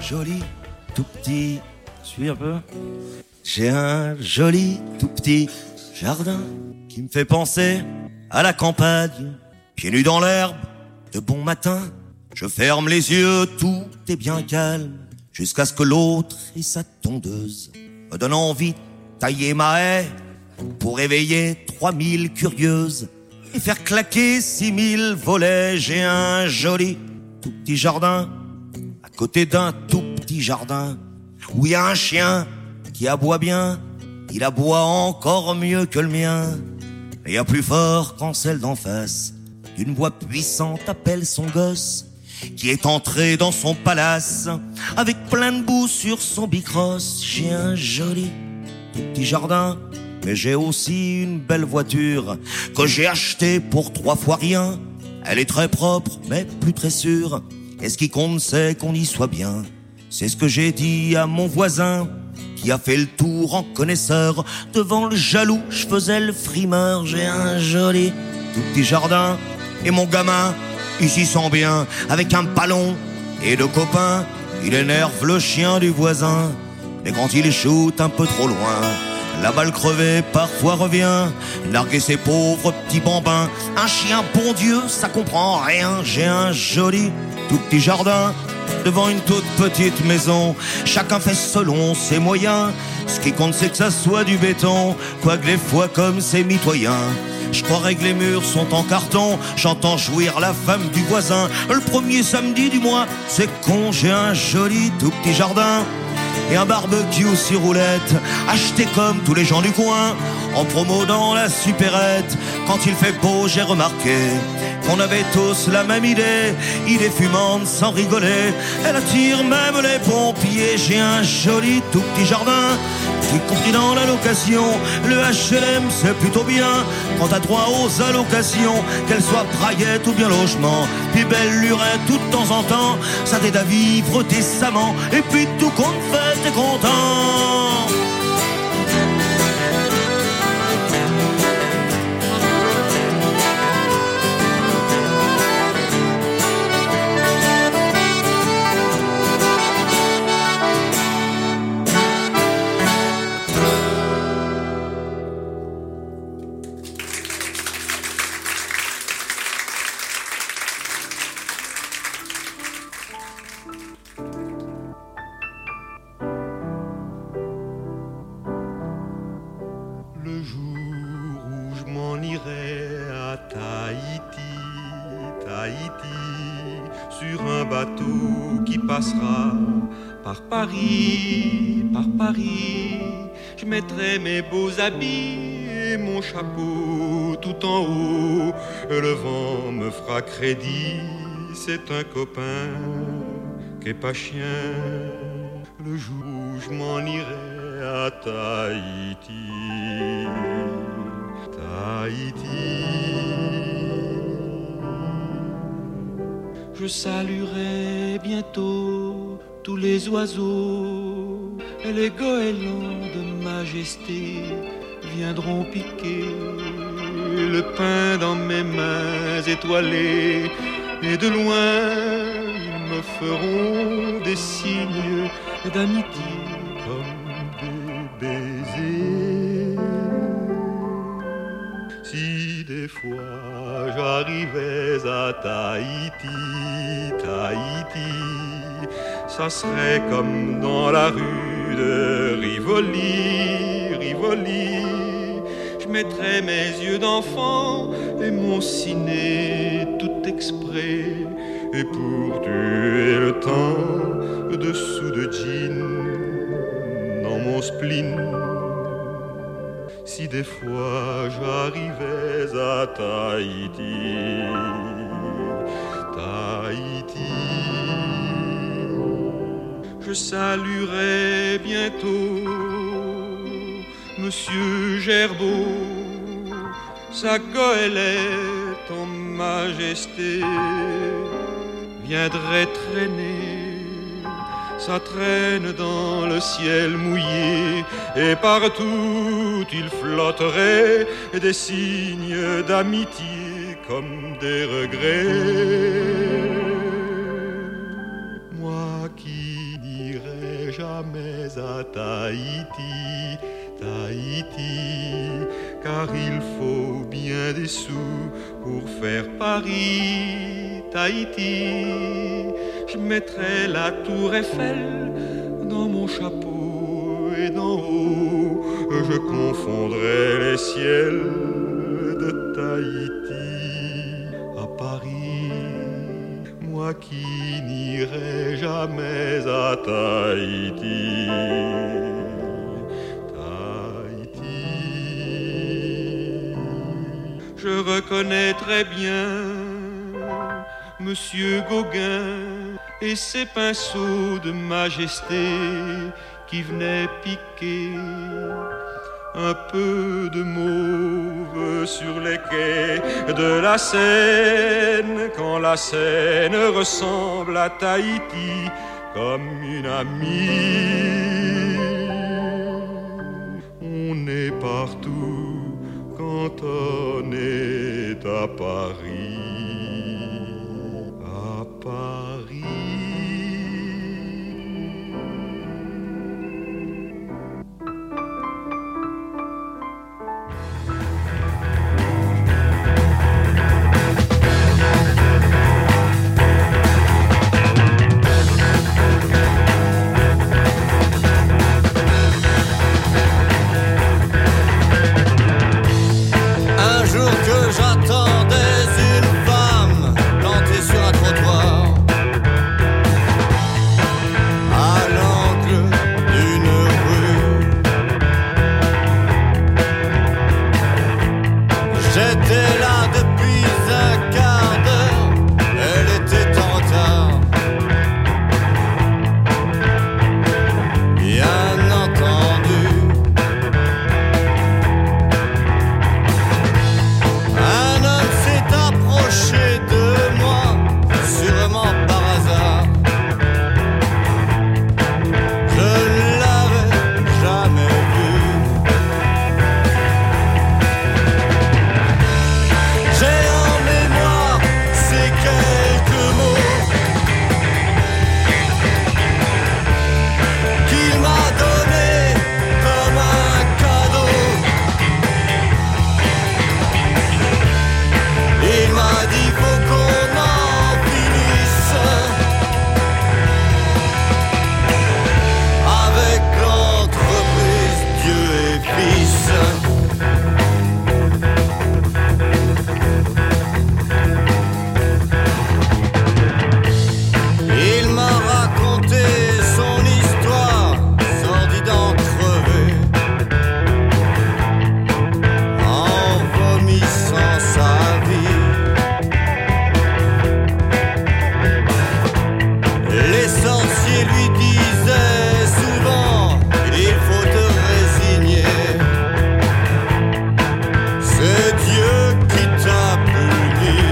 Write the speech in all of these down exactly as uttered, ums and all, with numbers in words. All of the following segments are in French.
joli tout petit. Suis un peu. J'ai un joli tout petit jardin qui me fait penser à la campagne. Pieds nus dans l'herbe, de bon matin. Je ferme les yeux, tout est bien calme. Jusqu'à ce que l'autre et sa tondeuse me donnent envie de tailler ma haie pour réveiller trois mille curieuses et faire claquer six mille volets. J'ai un joli tout petit jardin à côté d'un tout petit jardin où il y a un chien qui aboie bien. Il aboie encore mieux que le mien et a plus fort qu'en celle d'en face. D'une voix puissante appelle son gosse qui est entré dans son palace avec plein de boue sur son bicross. J'ai un joli tout petit jardin, mais j'ai aussi une belle voiture que j'ai achetée pour trois fois rien. Elle est très propre, mais plus très sûre. Et ce qui compte, c'est qu'on y soit bien. C'est ce que j'ai dit à mon voisin qui a fait le tour en connaisseur. Devant le jaloux, je faisais le frimeur. J'ai un joli tout petit jardin et mon gamin, il s'y sent bien. Avec un ballon et deux copains, il énerve le chien du voisin. Et quand il shoot un peu trop loin, la balle crevée parfois revient narguer ses pauvres petits bambins. Un chien, bon Dieu, ça comprend rien. J'ai un joli tout petit jardin devant une toute petite maison. Chacun fait selon ses moyens. Ce qui compte, c'est que ça soit du béton, quoique des fois comme c'est mitoyen. Je croirais que les murs sont en carton. J'entends jouir la femme du voisin le premier samedi du mois. C'est con, j'ai un joli tout petit jardin et un barbecue sur roulette acheté comme tous les gens du coin en promo dans la supérette. Quand il fait beau, j'ai remarqué qu'on avait tous la même idée, idée fumante sans rigoler. Elle attire même les pompiers. J'ai un joli tout petit jardin qui est compris dans la location. Le H L M c'est plutôt bien quand t'as droit aux allocations, qu'elles soient braillettes ou bien logement. Puis belle lurette tout de temps en temps, ça t'aide à vivre décemment. Et puis tout compte fait, t'es content. Par Paris, par Paris, je mettrai mes beaux habits et mon chapeau tout en haut. Le vent me fera crédit, c'est un copain qui est pas chien. Le jour où je m'en irai à Tahiti, Tahiti, je saluerai bientôt tous les oiseaux et les goélands de majesté viendront piquer le pain dans mes mains étoilées. Et de loin, ils me feront des signes d'amitié comme des baisers. Si des fois j'arrivais à Tahiti, Tahiti, ça serait comme dans la rue de Rivoli, Rivoli. Je mettrais mes yeux d'enfant et mon ciné tout exprès. Et pour tuer le temps, dessous de jean, dans mon spleen. Si des fois j'arrivais à Tahiti, Tahiti, je saluerai bientôt Monsieur Gerbeau, sa goélette en majesté viendrait traîner, ça traîne dans le ciel mouillé, et partout il flotterait des signes d'amitié comme des regrets. Moi qui Tahiti, Tahiti, car il faut bien des sous pour faire Paris, Tahiti. Je mettrai la tour Eiffel dans mon chapeau et d'en haut, je confondrai les ciels de Tahiti à Paris. Moi qui n'irai jamais à Tahiti, Tahiti. Je reconnais très bien Monsieur Gauguin et ses pinceaux de majesté qui venaient piquer un peu de mauve sur les quais de la Seine, quand la Seine ressemble à Tahiti comme une amie. On est partout quand on est à Paris, à Paris. J'attendais une femme plantée sur un trottoir à l'angle d'une rue. J'étais là depuis un quart d'heure, elle était en retard. Bien entendu, un homme s'est approché de moi, sûrement par hasard. Je ne l'avais jamais vu. J'ai en mémoire ces quelques mots qu'il m'a donnés comme un cadeau. Il m'a dit faut qu'on en finisse avec l'entreprise Dieu et Fils. Il m'a raconté son histoire, sordide en crevé, en vomissant sa vie. Les sorciers lui disaient souvent il faut te résigner, c'est Dieu qui t'a puni.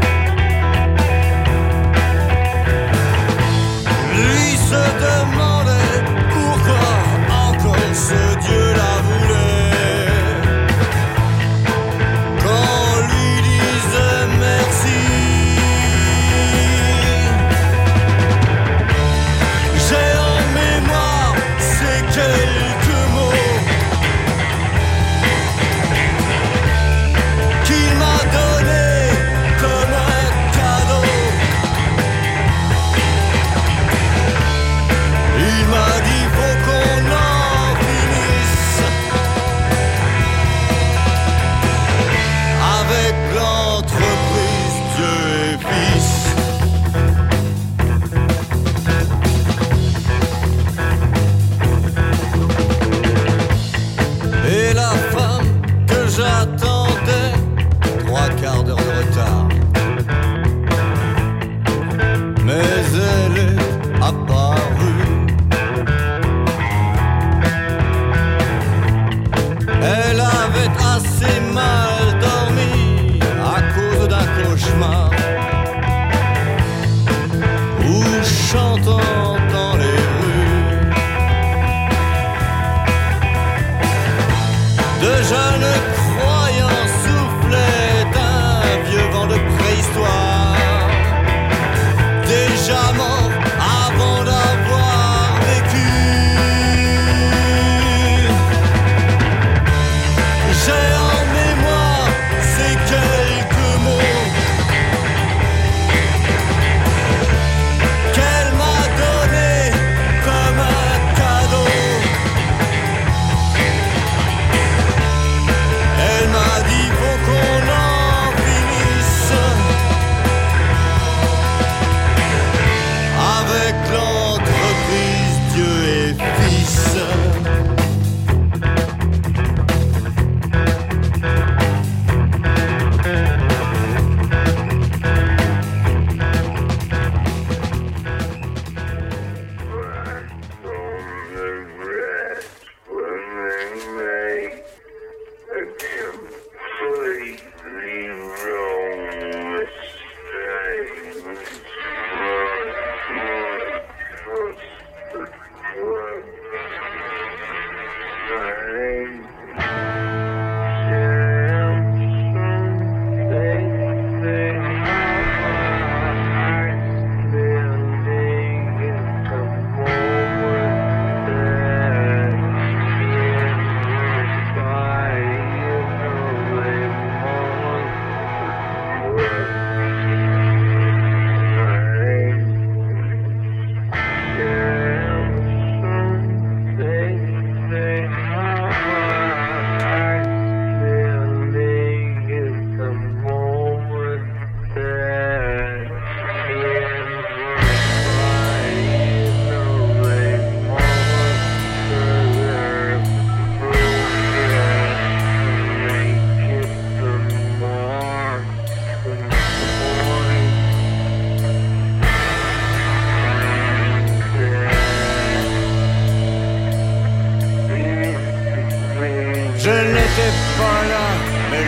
Lui se demandait pourquoi encore ce Dieu la voulait, qu'on lui disait merci. J'ai en mémoire ces quelques mots qu'il m'a donnés comme un cadeau. Il m'a dit faut qu'on en finisse avec l'entreprise Dieu et Fils. Et la femme que j'attendais, trois quarts d'heure de retard, mais elle est apparue. Elle avait assez mal dormi à cause d'un cauchemar, ou chantant dans les rues de jeunes croyants soufflaient un vieux vent de préhistoire, déjà mort avant d'avoir vécu.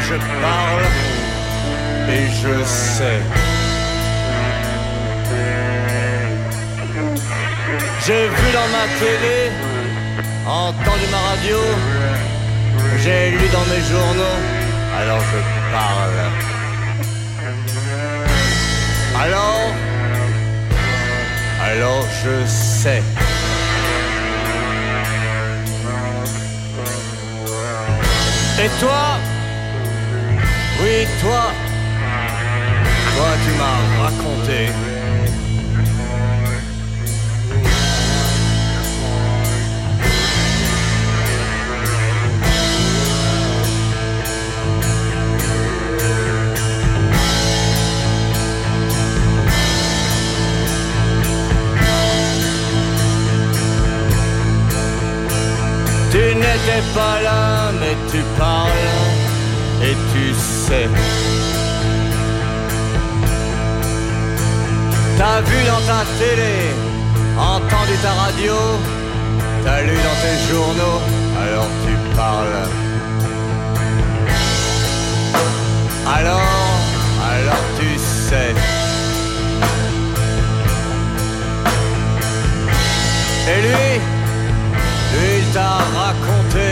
je parle et je sais. J'ai vu dans ma télé, entendu ma radio, j'ai lu dans mes journaux, alors je parle. Alors, alors je sais. Et toi, oui toi, toi tu m'as raconté. Tu n'étais pas là, mais tu parles et tu sais. T'as vu dans ta télé, entendu ta radio, t'as lu dans tes journaux, alors tu parles. Alors, alors tu sais. Et lui, lui il t'a raconté.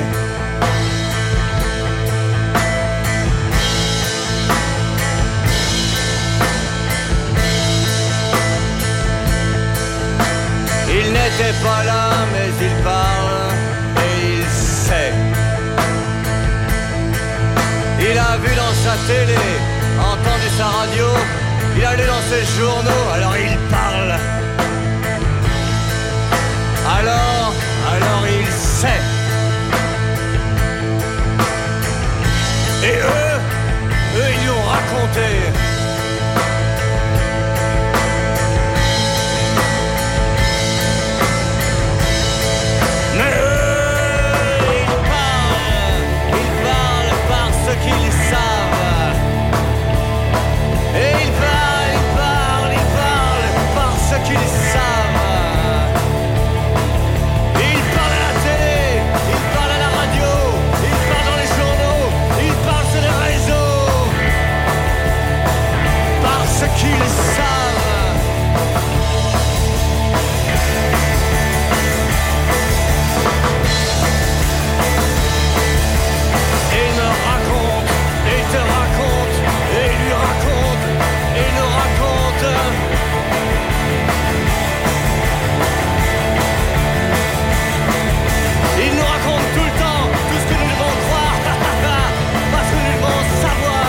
Il n'était pas là, mais il parle et il sait. Il a vu dans sa télé, entendu sa radio, il a lu dans ses journaux, alors il parle. Alors, alors il sait. Et eux, eux ils lui ont raconté. Mais eux, ils parlent, ils parlent parce qu'ils savent. Et ils parlent, ils parlent, ils parlent parce qu'ils savent. Qu'ils savent. Et il me raconte, et il te raconte, et il lui raconte, et il nous raconte. Il nous raconte tout le temps tout ce que nous devons croire, parce que nous devons savoir.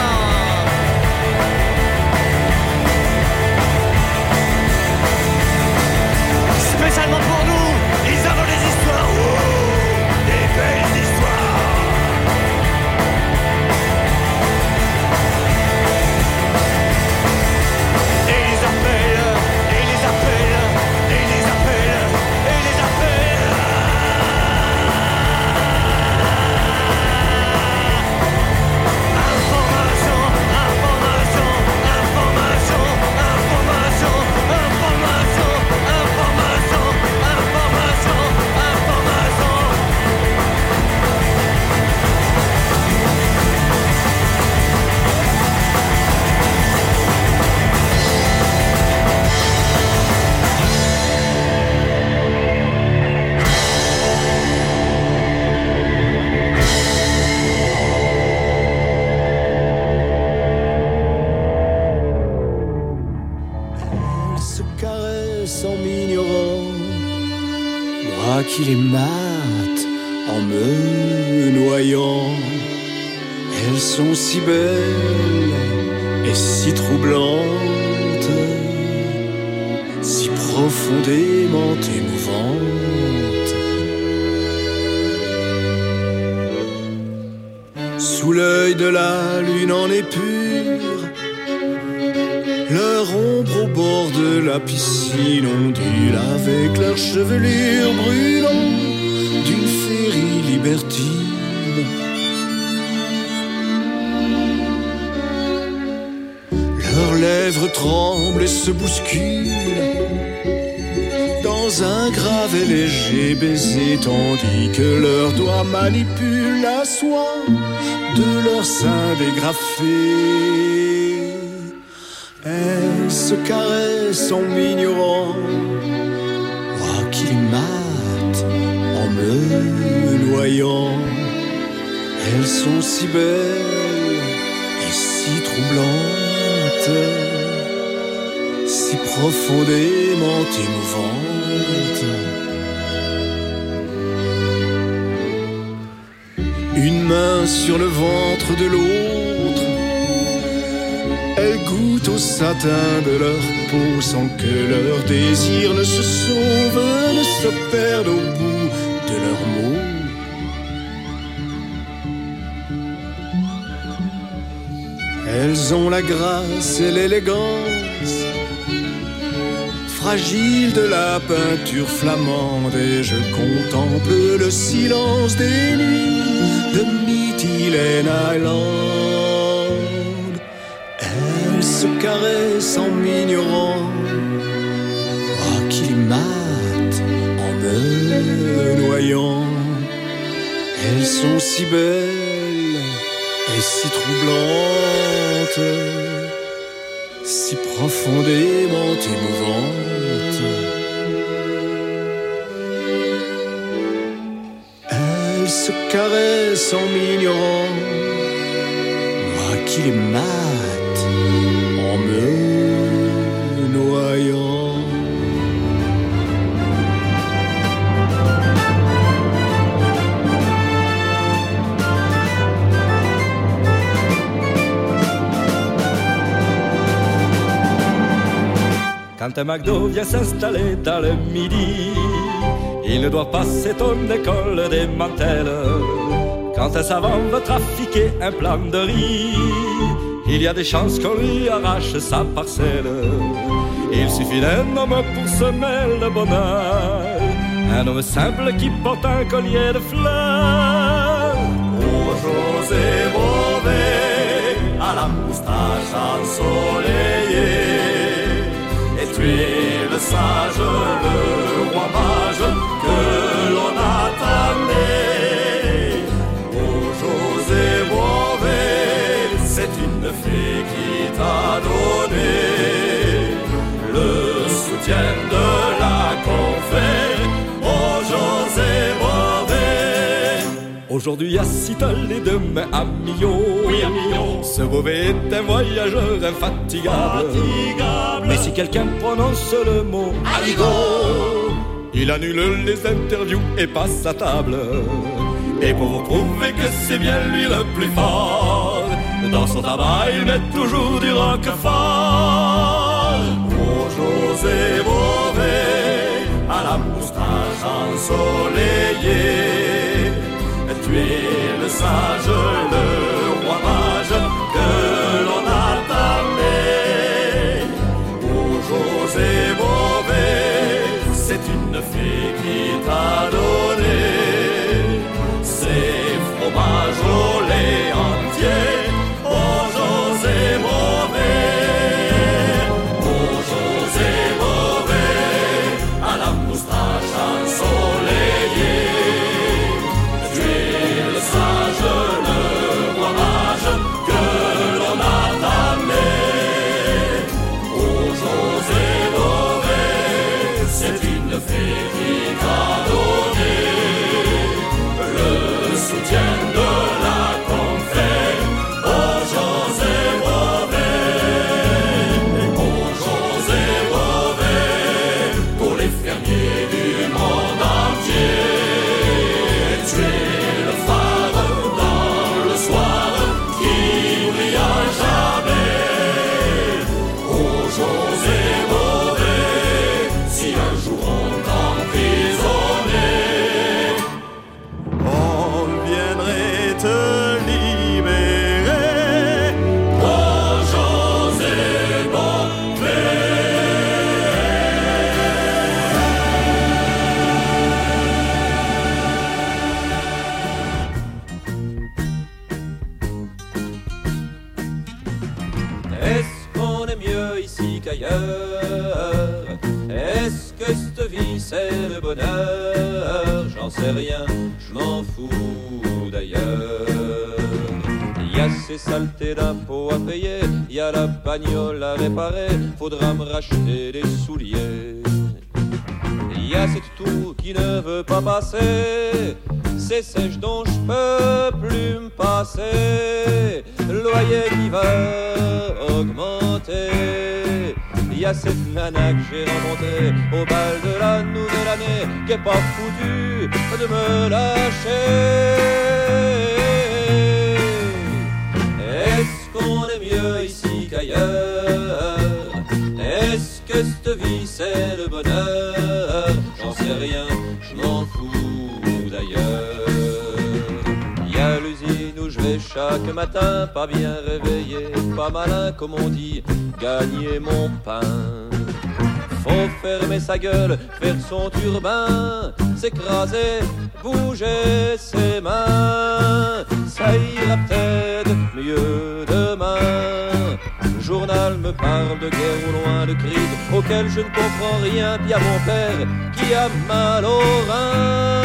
Spécialement pour nous, ils inventent des histoires, oh, des belles histoires. Et ils les appellent, et ils les appellent, et ils les appellent, et ils les appellent. Information, information, information, information, information, information. Information, information. Elle se caresse en m'ignorant, moi qui les mate en me noyant. Elles sont si belles et si troublantes, si profondément émouvantes. Sous l'œil de la lune en épure, leur ombre au bord de la piscine ondule avec leur chevelure brûlant d'une féerie libertine. Leurs lèvres tremblent et se bousculent dans dans un grave et léger baiser, tandis que leurs doigts manipulent la soie de leurs seins dégrafés. Elles se caressent en m'ignorant, moi qui les mate en me noyant. Elles sont si belles et si troublantes, si profondément émouvantes. Une main sur le ventre de l'autre, elles goûtent au satin de leur peau sans que leur désir ne se sauve, ne se perde au bout de leurs mots. Elles ont la grâce et l'élégance fragile de la peinture flamande, et je contemple le silence des nuits de Mytilène Island. Elles se caressent en m'ignorant, moi qui les mate en me noyant. Elles sont si belles et si troublantes, si profondément émouvantes. Elles se caressent en m'ignorant, moi qui les mate en me noyant. Quand un McDo vient s'installer dans le midi, il ne doit pas s'étonner qu'on le démantèle. Quand un savant veut trafiquer un plat de riz, il y a des chances qu'on lui arrache sa parcelle. Il suffit d'un homme pour semer le bonheur, un homme simple qui porte un collier de fleurs. Oh José Bové, à la moustache ensoleillée, tu es le sage, le roi mage que l'on attendait. Oh José Bové, c'est une fée qui t'a donné le soutien de la confère. Oh José Bové. Aujourd'hui à Seattle et demain à Millau, oui à Millau, ce Bové est un voyageur infatigable. Fatigable. Mais si quelqu'un prononce le mot Aligot, il annule les interviews et passe à table. Et pour vous prouver que c'est bien lui le plus fort, dans son tabac il met toujours du roquefort. Oh José Bové, à la moustache ensoleillée, tu es le sage, le roi mage que l'on attendait. Oh José Bové, c'est une fée qui t'a donné ses fromages au lait entier. Oh José Bové, oh José Bové, à la moustache ensoleillée, tu es le sage, le roi mage que l'on attendait. Oh José Bové, c'est une fée qui t'a donné c'est le bonheur? J'en sais rien, je m'en fous d'ailleurs. Il y a ces saletés d'impôts à payer, il y a la bagnole à réparer, faudra me racheter des souliers. Il y a cette tour qui ne veut pas passer, c'est sèche dont je peux plus me passer, loyer qui va augmenter. Il y a cette nana que j'ai rencontrée au bal de la nouvelle année, qui est pas foutue de me lâcher. Est-ce qu'on est mieux ici qu'ailleurs? Est-ce que cette vie c'est le bonheur? J'en sais rien, je m'en fous d'ailleurs. Il y a l'usine où je vais chaque matin, pas bien réveillé, pas malin comme on dit, gagner mon pain. Faut fermer sa gueule, faire son turbin, s'écraser, bouger ses mains. Ça ira peut-être mieux demain. Le journal me parle de guerre au loin, de crises auxquelles je ne comprends rien. Puis y a mon père qui a mal au rein.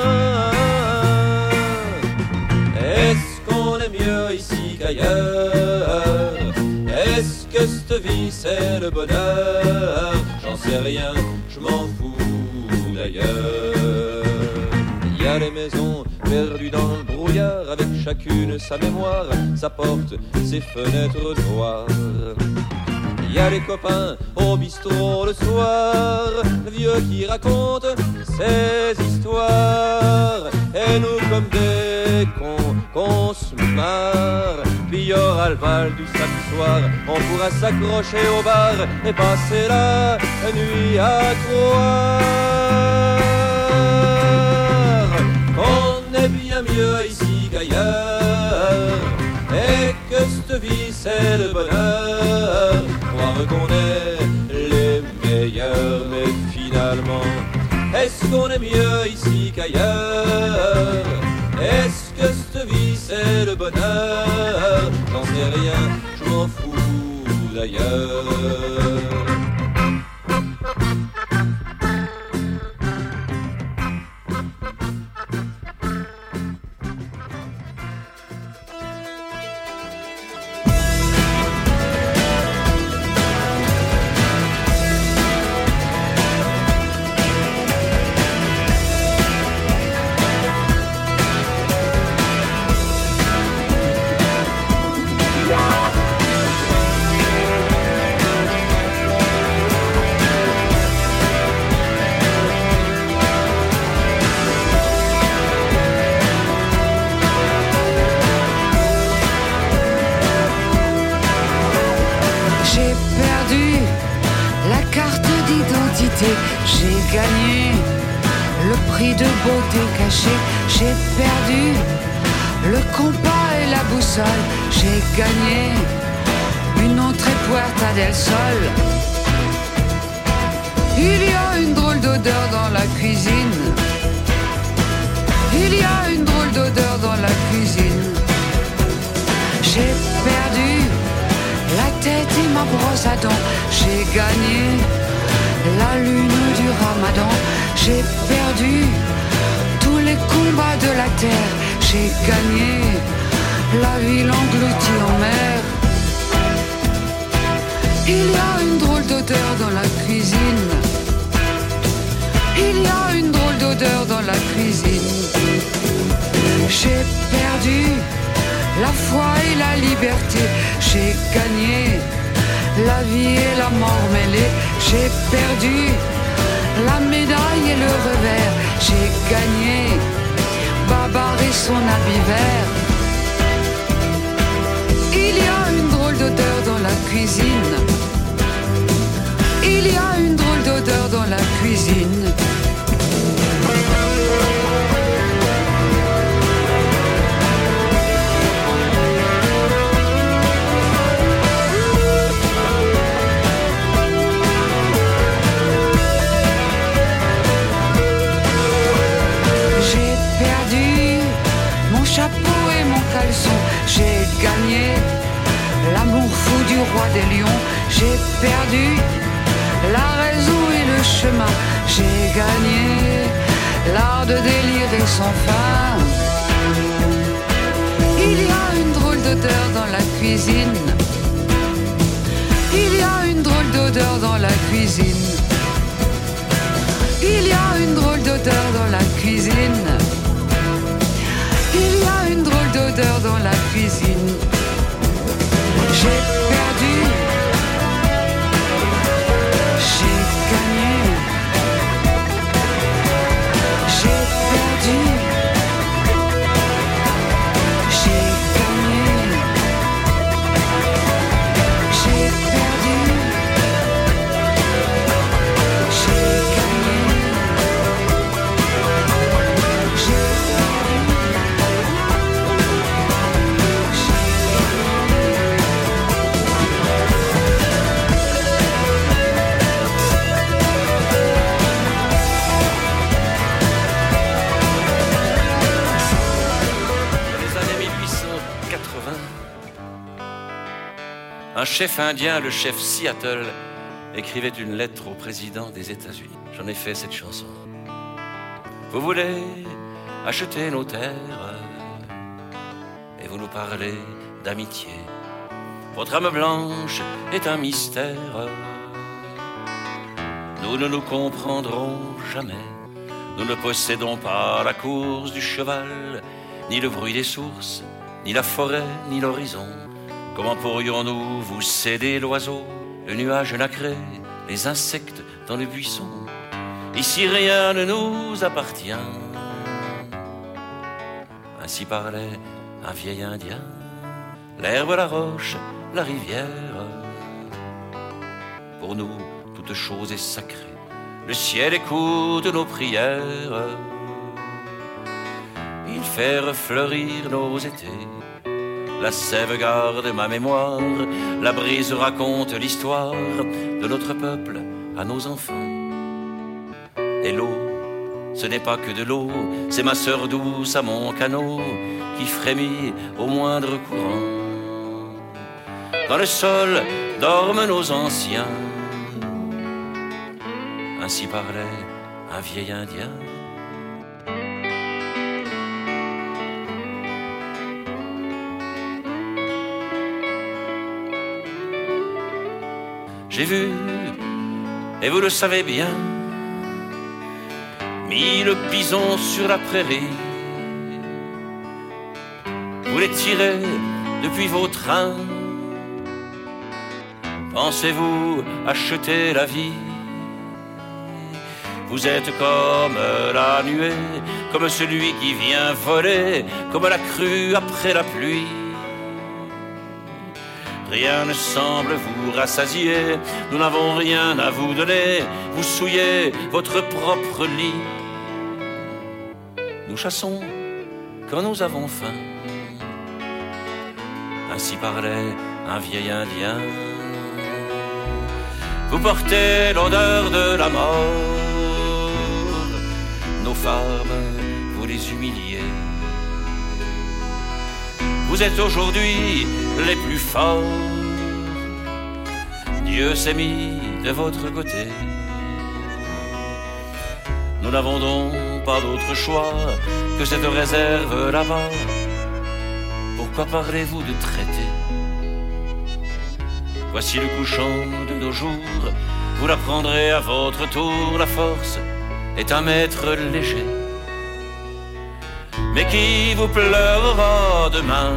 Est-ce qu'on est mieux ici qu'ailleurs? Est-ce que cette vie c'est le bonheur? J'en sais rien, je m'en fous d'ailleurs. Il y a les maisons perdues dans le brouillard, avec chacune sa mémoire, sa porte, ses fenêtres noires. Il y a les copains au bistrot le soir, le vieux qui raconte ses histoires, et nous comme des cons qu'on se marre. Puis il y aura le bal du samedi soir, on pourra s'accrocher au bar et passer la nuit à croire qu'on est bien mieux ici qu'ailleurs, et que cette vie c'est le bonheur. Croire qu'on est les meilleurs, mais finalement, est-ce qu'on est mieux ici qu'ailleurs? Est-ce que cette vie c'est le bonheur? J'en sais rien, je m'en fous d'ailleurs. J'ai gagné le prix de beauté cachée. J'ai perdu le compas et la boussole. J'ai gagné une entrée Puerta del Sol. Il y a une drôle d'odeur dans la cuisine. Il y a une drôle d'odeur dans la cuisine. J'ai perdu la tête et ma brosse à dents. J'ai gagné la lune du ramadan. J'ai perdu tous les combats de la terre. J'ai gagné la ville engloutie en mer. Il y a une drôle d'odeur dans la cuisine. Il y a une drôle d'odeur dans la cuisine. J'ai perdu la foi et la liberté. J'ai gagné la vie et la mort mêlée. J'ai perdu la médaille et le revers. J'ai gagné Babar et son habit vert. Il y a une drôle d'odeur dans la cuisine. Il y a une drôle d'odeur dans la cuisine. Chapeau et mon caleçon. J'ai gagné l'amour fou du roi des lions. J'ai perdu la raison et le chemin. J'ai gagné l'art de délirer sans fin. Il y a une drôle d'odeur dans la cuisine. Il y a une drôle d'odeur dans la cuisine. Il y a une drôle d'odeur dans la cuisine. Il y a une drôle d'odeur dans la cuisine. J'ai perdu. J'ai gagné. J'ai perdu. J'ai gagné. J'ai perdu. J'ai gagné. J'ai un chef indien, le chef Seattle, écrivait une lettre au président des États-Unis. J'en ai fait cette chanson. Vous voulez acheter nos terres et vous nous parlez d'amitié. Votre âme blanche est un mystère. Nous ne nous comprendrons jamais. Nous ne possédons pas la course du cheval, ni le bruit des sources, ni la forêt, ni l'horizon. Comment pourrions-nous vous céder l'oiseau, le nuage nacré, les insectes dans le buisson? Ici rien ne nous appartient. Ainsi parlait un vieil Indien. L'herbe, la roche, la rivière. Pour nous, toute chose est sacrée. Le ciel écoute nos prières. Il fait refleurir nos étés. La sève garde ma mémoire, la brise raconte l'histoire de notre peuple à nos enfants. Et l'eau, ce n'est pas que de l'eau, c'est ma sœur douce à mon canot qui frémit au moindre courant. Dans le sol dorment nos anciens. Ainsi parlait un vieil Indien. J'ai vu, et vous le savez bien, mille bisons sur la prairie. Vous les tirez depuis vos trains. Pensez-vous acheter la vie? Vous êtes comme la nuée, comme celui qui vient voler, comme la crue après la pluie. Rien ne semble vous rassasier, nous n'avons rien à vous donner, vous souillez votre propre lit. Nous chassons quand nous avons faim. Ainsi parlait un vieil Indien. Vous portez l'odeur de la mort, nos femmes, vous les humiliez. Vous êtes aujourd'hui les plus forts. Dieu s'est mis de votre côté. Nous n'avons donc pas d'autre choix que cette réserve là-bas. Pourquoi parlez-vous de traité? Voici le couchant de nos jours. Vous l'apprendrez à votre tour. La force est un maître léger, mais qui vous pleurera demain.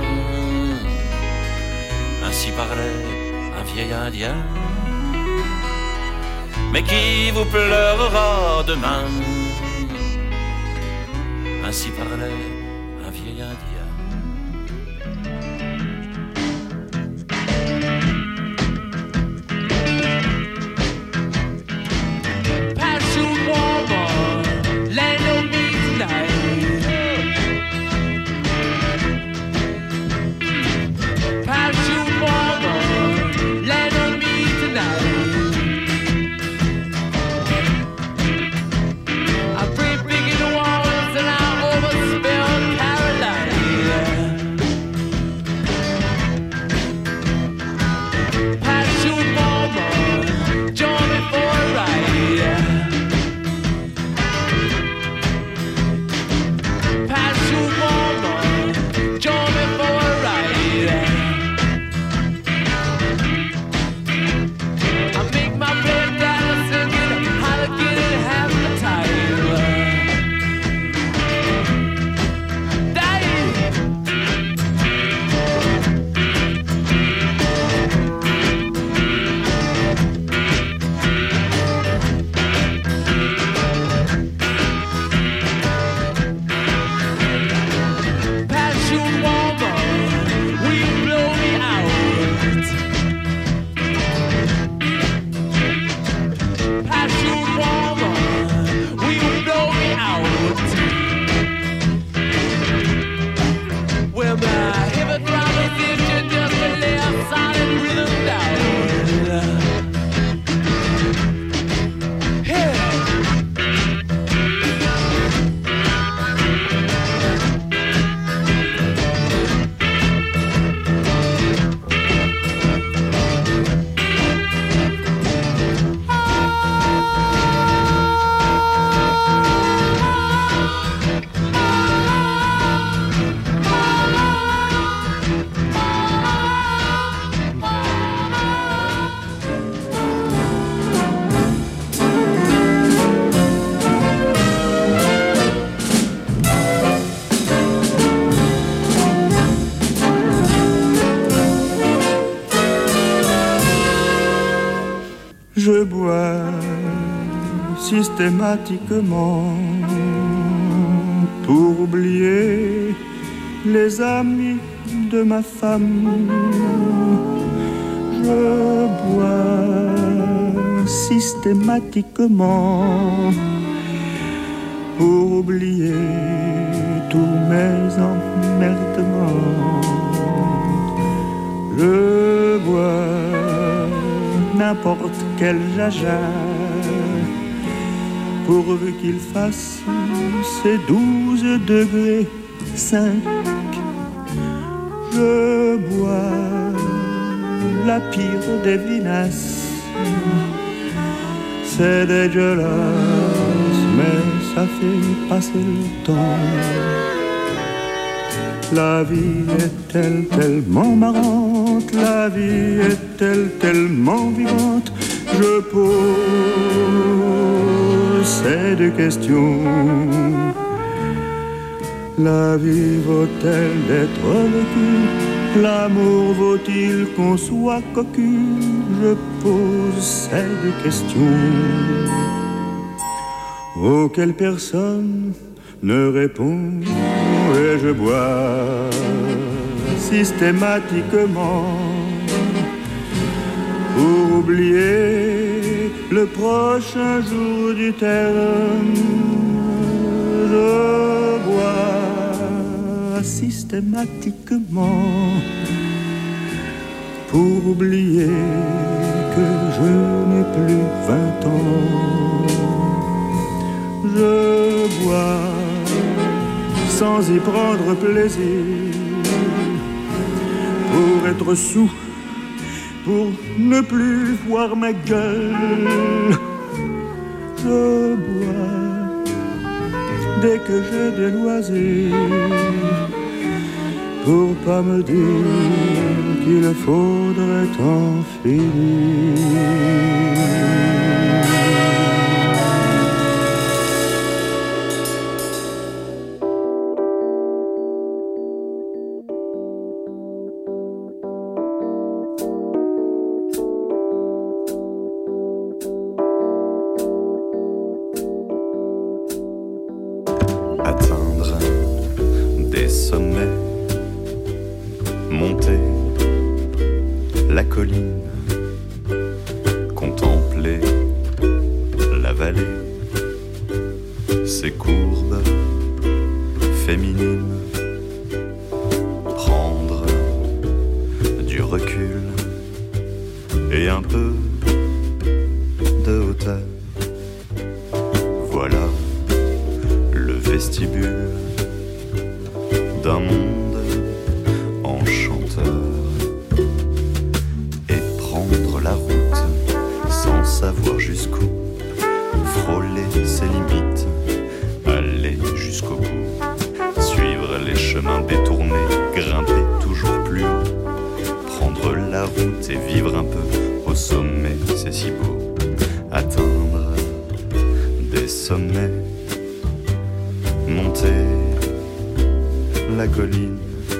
Ainsi parlait un vieil Indien. Mais qui vous pleurera demain. Ainsi parlait un vieil Indien. Spell systématiquement pour oublier les amis de ma femme. Je bois systématiquement pour oublier tous mes emmerdements. Je bois n'importe quel jaja pourvu qu'il fasse ses douze degrés cinq. Je bois la pire des vinasses. C'est dégueulasse, mais ça fait passer le temps. La vie est-elle tellement marrante, la vie est-elle tellement vivante. Je pose ces deux questions. La vie vaut-elle d'être vécue? L'amour vaut-il qu'on soit cocu? Je pose ces deux questions auxquelles personne ne répond. Et je bois systématiquement pour oublier le prochain jour du terme. Je bois systématiquement pour oublier que je n'ai plus vingt ans. Je bois sans y prendre plaisir, pour être sous, pour ne plus voir ma gueule. Je bois dès que j'ai des loisirs, pour pas me dire qu'il faudrait en finir. Atteindre des sommets, monter la colline, contempler la vallée, ses courbes féminines, prendre du recul et un peu de hauteur. Voilà le vestibule d'un monde enchanteur. Et prendre la route sans savoir jusqu'où, frôler ses limites, aller jusqu'au bout, suivre les chemins détournés, grimper toujours plus haut, prendre la route et vivre un peu au sommet, c'est si beau. Atteindre des sommets, monter la colline,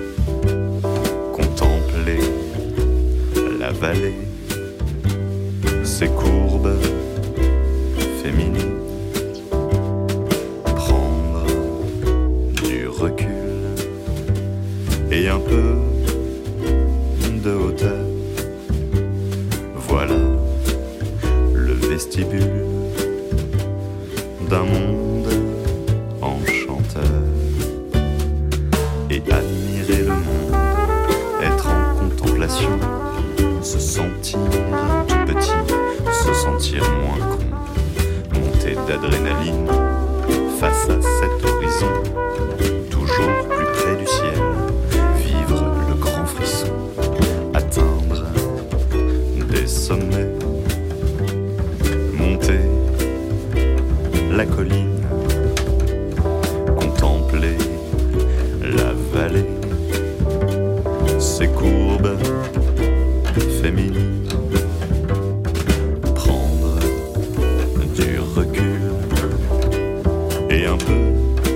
contempler la vallée, ses courbes féminines, prendre du recul et un peu de hauteur. Voilà le vestibule d'un monde enchanteur. Et admirer le monde, être en contemplation, se sentir tout petit, se sentir moins con, monter d'adrénaline face à cet horizon, toujours plus près du ciel, vivre le grand frisson, atteindre des sommets, monter la colline, contempler la vallée, ses courbes féminines, prendre du recul et un peu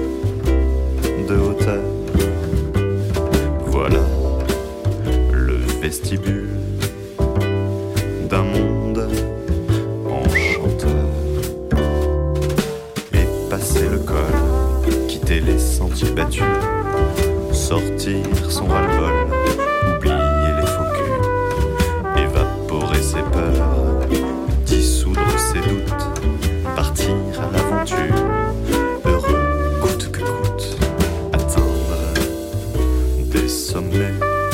battu, sortir son ras-le-bol, oublier les faux culs, évaporer ses peurs, dissoudre ses doutes, partir à l'aventure, heureux coûte que coûte, atteindre des sommets,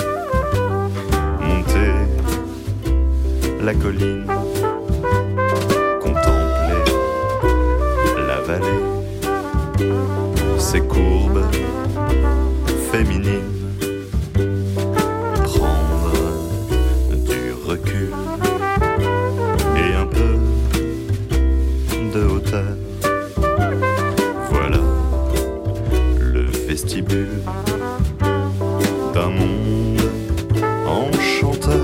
monter la colline, contempler la vallée, ses courbes féminines, prendre du recul et un peu de hauteur. Voilà le vestibule d'un monde enchanteur.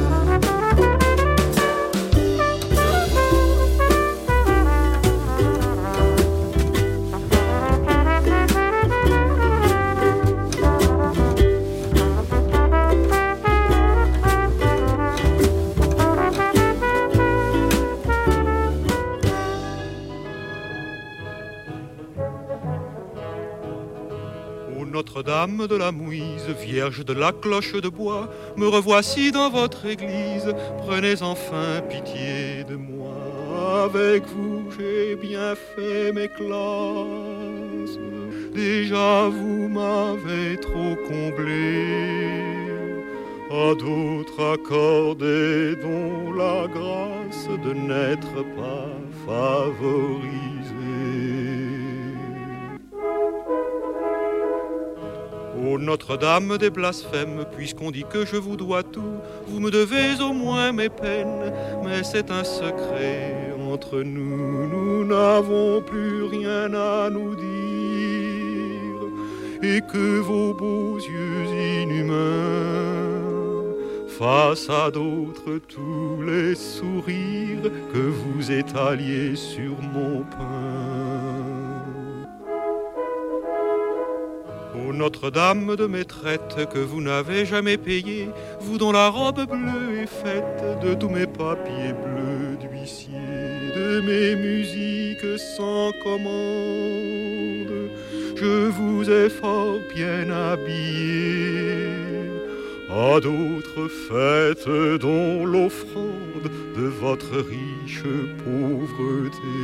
Notre-Dame de la Mouise, Vierge de la cloche de bois, me revoici dans votre église, prenez enfin pitié de moi. Avec vous j'ai bien fait mes classes, déjà vous m'avez trop comblé. À d'autres accordé dont la grâce de n'être pas favorisé. Ô Notre-Dame des blasphèmes, puisqu'on dit que je vous dois tout, vous me devez au moins mes peines, mais c'est un secret entre nous, nous n'avons plus rien à nous dire, et que vos beaux yeux inhumains fassent à d'autres tous les sourires que vous étaliez sur mon pain. Ô Notre-Dame de mes traites que vous n'avez jamais payé, vous dont la robe bleue est faite de tous mes papiers bleus d'huissier, de mes musiques sans commande, je vous ai fort bien habillé. À d'autres fêtes dont l'offrande de votre riche pauvreté.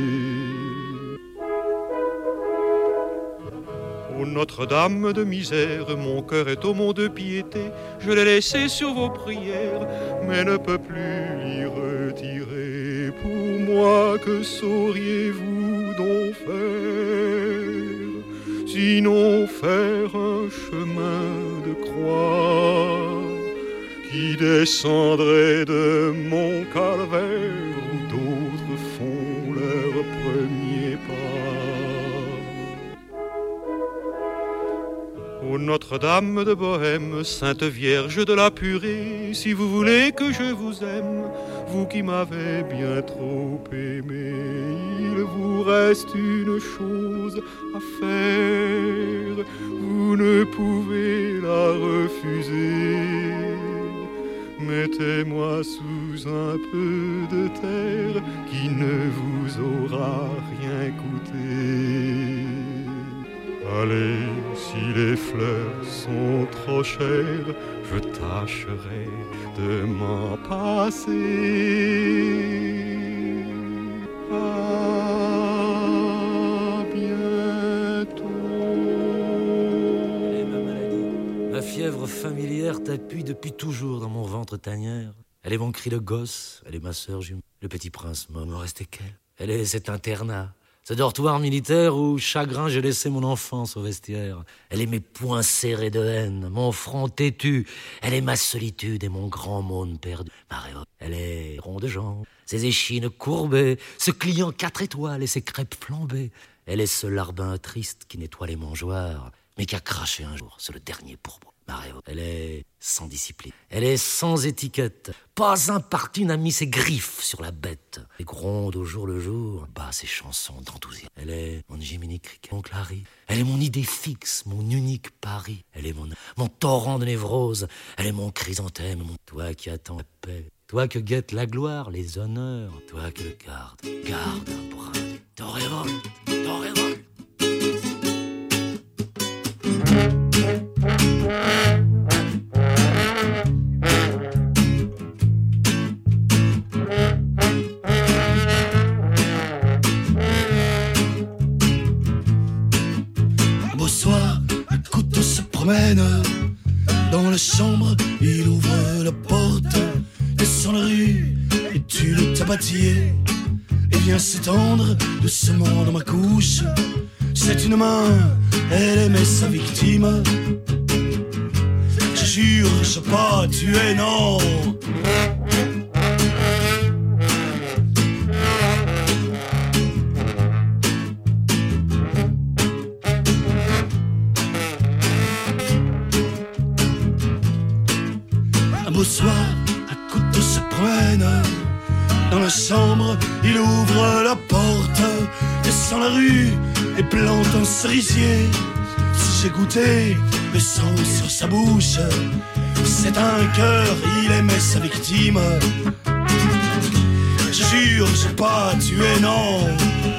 Ô Notre-Dame de misère, mon cœur est au mont de piété, je l'ai laissé sur vos prières, mais ne peux plus l'y retirer. Pour moi, que sauriez-vous donc faire, sinon faire un chemin de croix qui descendrait de mon calvaire où d'autres font leur premier pas. Ô Notre-Dame de Bohême, Sainte Vierge de la Purée, si vous voulez que je vous aime, vous qui m'avez bien trop aimé, il vous reste une chose à faire, vous ne pouvez la refuser. Mettez-moi sous un peu de terre qui ne vous aura rien coûté. Allez, si les fleurs sont trop chères, je tâcherai de m'en passer. À bientôt. Et ma maladie, ma fièvre familière t'appuie depuis toujours dans mon ventre tanière. Elle est mon cri de gosse, elle est ma sœur jumeau. Le petit prince m'a me restait qu'elle. Elle est cet internat, ce dortoir militaire où, chagrin, j'ai laissé mon enfance au vestiaire. Elle est mes poings serrés de haine, mon front têtu. Elle est ma solitude et mon grand monde perdu. Ma révolte, elle est ronde de jambes, ses échines courbées, ce client quatre étoiles et ses crêpes flambées. Elle est ce larbin triste qui nettoie les mangeoires, mais qui a craché un jour sur le dernier pourboire. Ma révolte, elle est sans discipline, elle est sans étiquette. Pas un parti n'a mis ses griffes sur la bête. Elle gronde au jour le jour, bat ses chansons d'enthousiasme. Elle est mon Jiminy Cricket, mon Clary. Elle est mon idée fixe, mon unique pari. Elle est mon, mon torrent de névrose. Elle est mon chrysanthème, mon toi qui attends la paix. Toi que guette la gloire, les honneurs. Toi que garde, garde un brin. T'en révolte, t'en révolte. promène dans la chambre, il ouvre la porte, descend la rue et tue le tabatier et vient s'étendre doucement dans ma couche. C'est une main, elle aimait sa victime. Je jure, je n'ai pas tué, non. Un beau soir, un couteau se promène dans la chambre, il ouvre la porte, descend la rue et plante un cerisier. Si j'ai goûté le sang sur sa bouche, c'est un cœur, il aimait sa victime. Je jure, j'ai pas tué, non.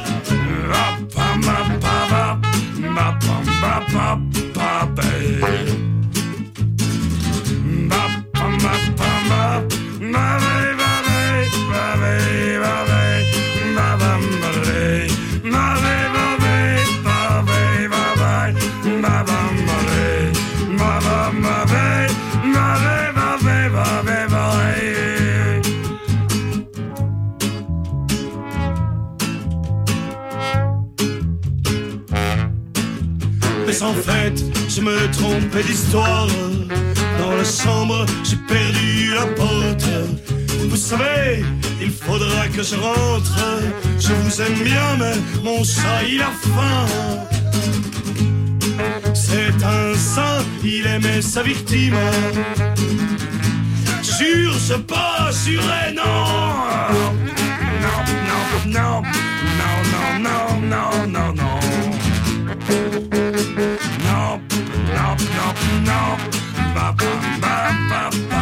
Mais en fait, je me trompais d'histoire. Dans la chambre, j'ai perdu la porte. Vous savez, il faudra que je rentre. Je vous aime bien, mais mon chat, il a faim. C'est un saint, il aimait sa victime. Jure, je pas juré, non. Non, non, non, non, non, non, non, non. No, no, no, no, ba, ba, ba, ba, ba.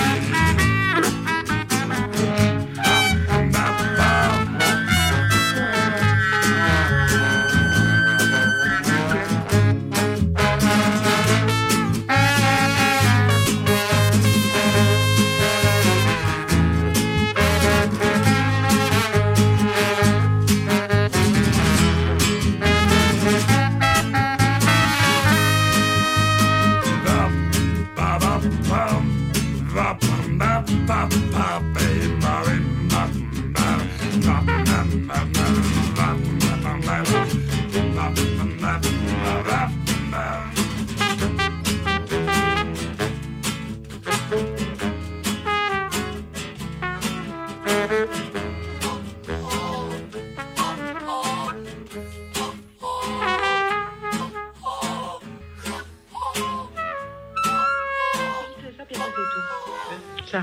Ça.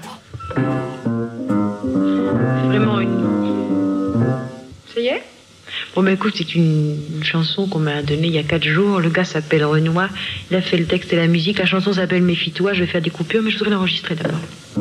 C'est vraiment une... Ça y est? Bon bah écoute, c'est une, une chanson qu'on m'a donnée il y a quatre jours. Le gars s'appelle Renoir, il a fait le texte et la musique. La chanson s'appelle Méfie-toi. Je vais faire des coupures, mais je voudrais l'enregistrer d'abord.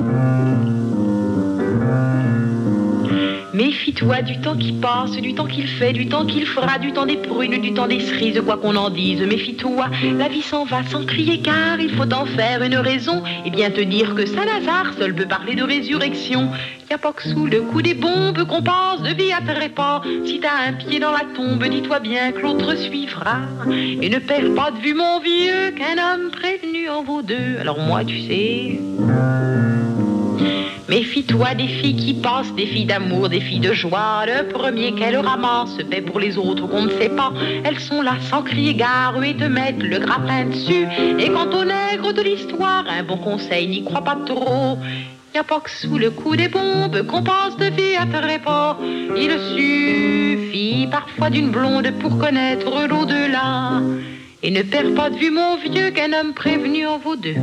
Méfie-toi du temps qui passe, du temps qu'il fait, du temps qu'il fera, du temps des prunes, du temps des cerises, quoi qu'on en dise. Méfie-toi, la vie s'en va sans crier car il faut en faire une raison. Et bien te dire que Saint-Lazare seul peut parler de résurrection. Y'a pas que sous le coup des bombes qu'on passe de vie à trépas. Si t'as un pied dans la tombe, dis-toi bien que l'autre suivra. Et ne perds pas de vue mon vieux, qu'un homme prévenu en vaut deux. Alors moi tu sais... Méfie-toi des filles qui passent, des filles d'amour, des filles de joie. Le premier qu'elles ramassent se paie pour les autres qu'on ne sait pas. Elles sont là sans crier gare et te mettent le grappin dessus. Et quant au nègre de l'histoire, un bon conseil, n'y crois pas trop. Y'a pas que sous le coup des bombes qu'on passe de vie à trépas. Il suffit parfois d'une blonde pour connaître l'au-delà. Et ne perds pas de vue mon vieux, qu'un homme prévenu en vaut deux.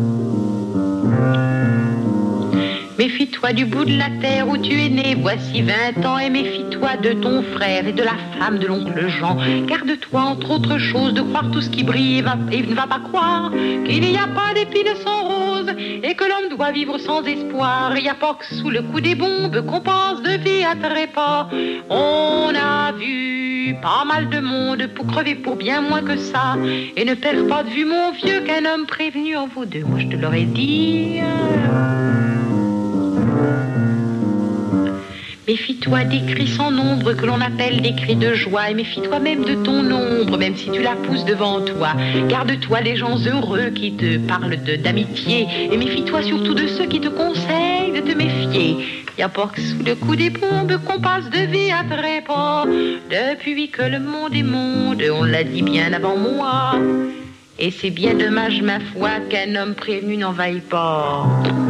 Méfie-toi du bout de la terre où tu es né, voici vingt ans, et méfie-toi de ton frère et de la femme de l'oncle Jean. Garde-toi, entre autres choses, de croire tout ce qui brille et, va, et ne va pas croire qu'il n'y a pas d'épines sans rose et que l'homme doit vivre sans espoir. Il n'y a pas que sous le coup des bombes qu'on passe de vie à trépas. On a vu pas mal de monde pour crever pour bien moins que ça. Et ne perds pas de vue, mon vieux, qu'un homme prévenu en vaut deux. Moi, je te l'aurais dit... Méfie-toi des cris sans nombre que l'on appelle des cris de joie. Et méfie-toi même de ton ombre, même si tu la pousses devant toi. Garde-toi des gens heureux qui te parlent de, d'amitié. Et méfie-toi surtout de ceux qui te conseillent de te méfier. Y'a pas que sous le coup des bombes qu'on passe de vie à trépas. Depuis que le monde est monde, on l'a dit bien avant moi. Et c'est bien dommage, ma foi, qu'un homme prévenu n'envahit pas.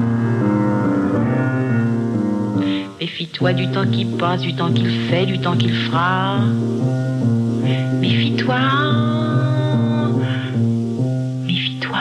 Méfie-toi du temps qui passe, du temps qu'il fait, du temps qu'il fera. Méfie-toi. Méfie-toi.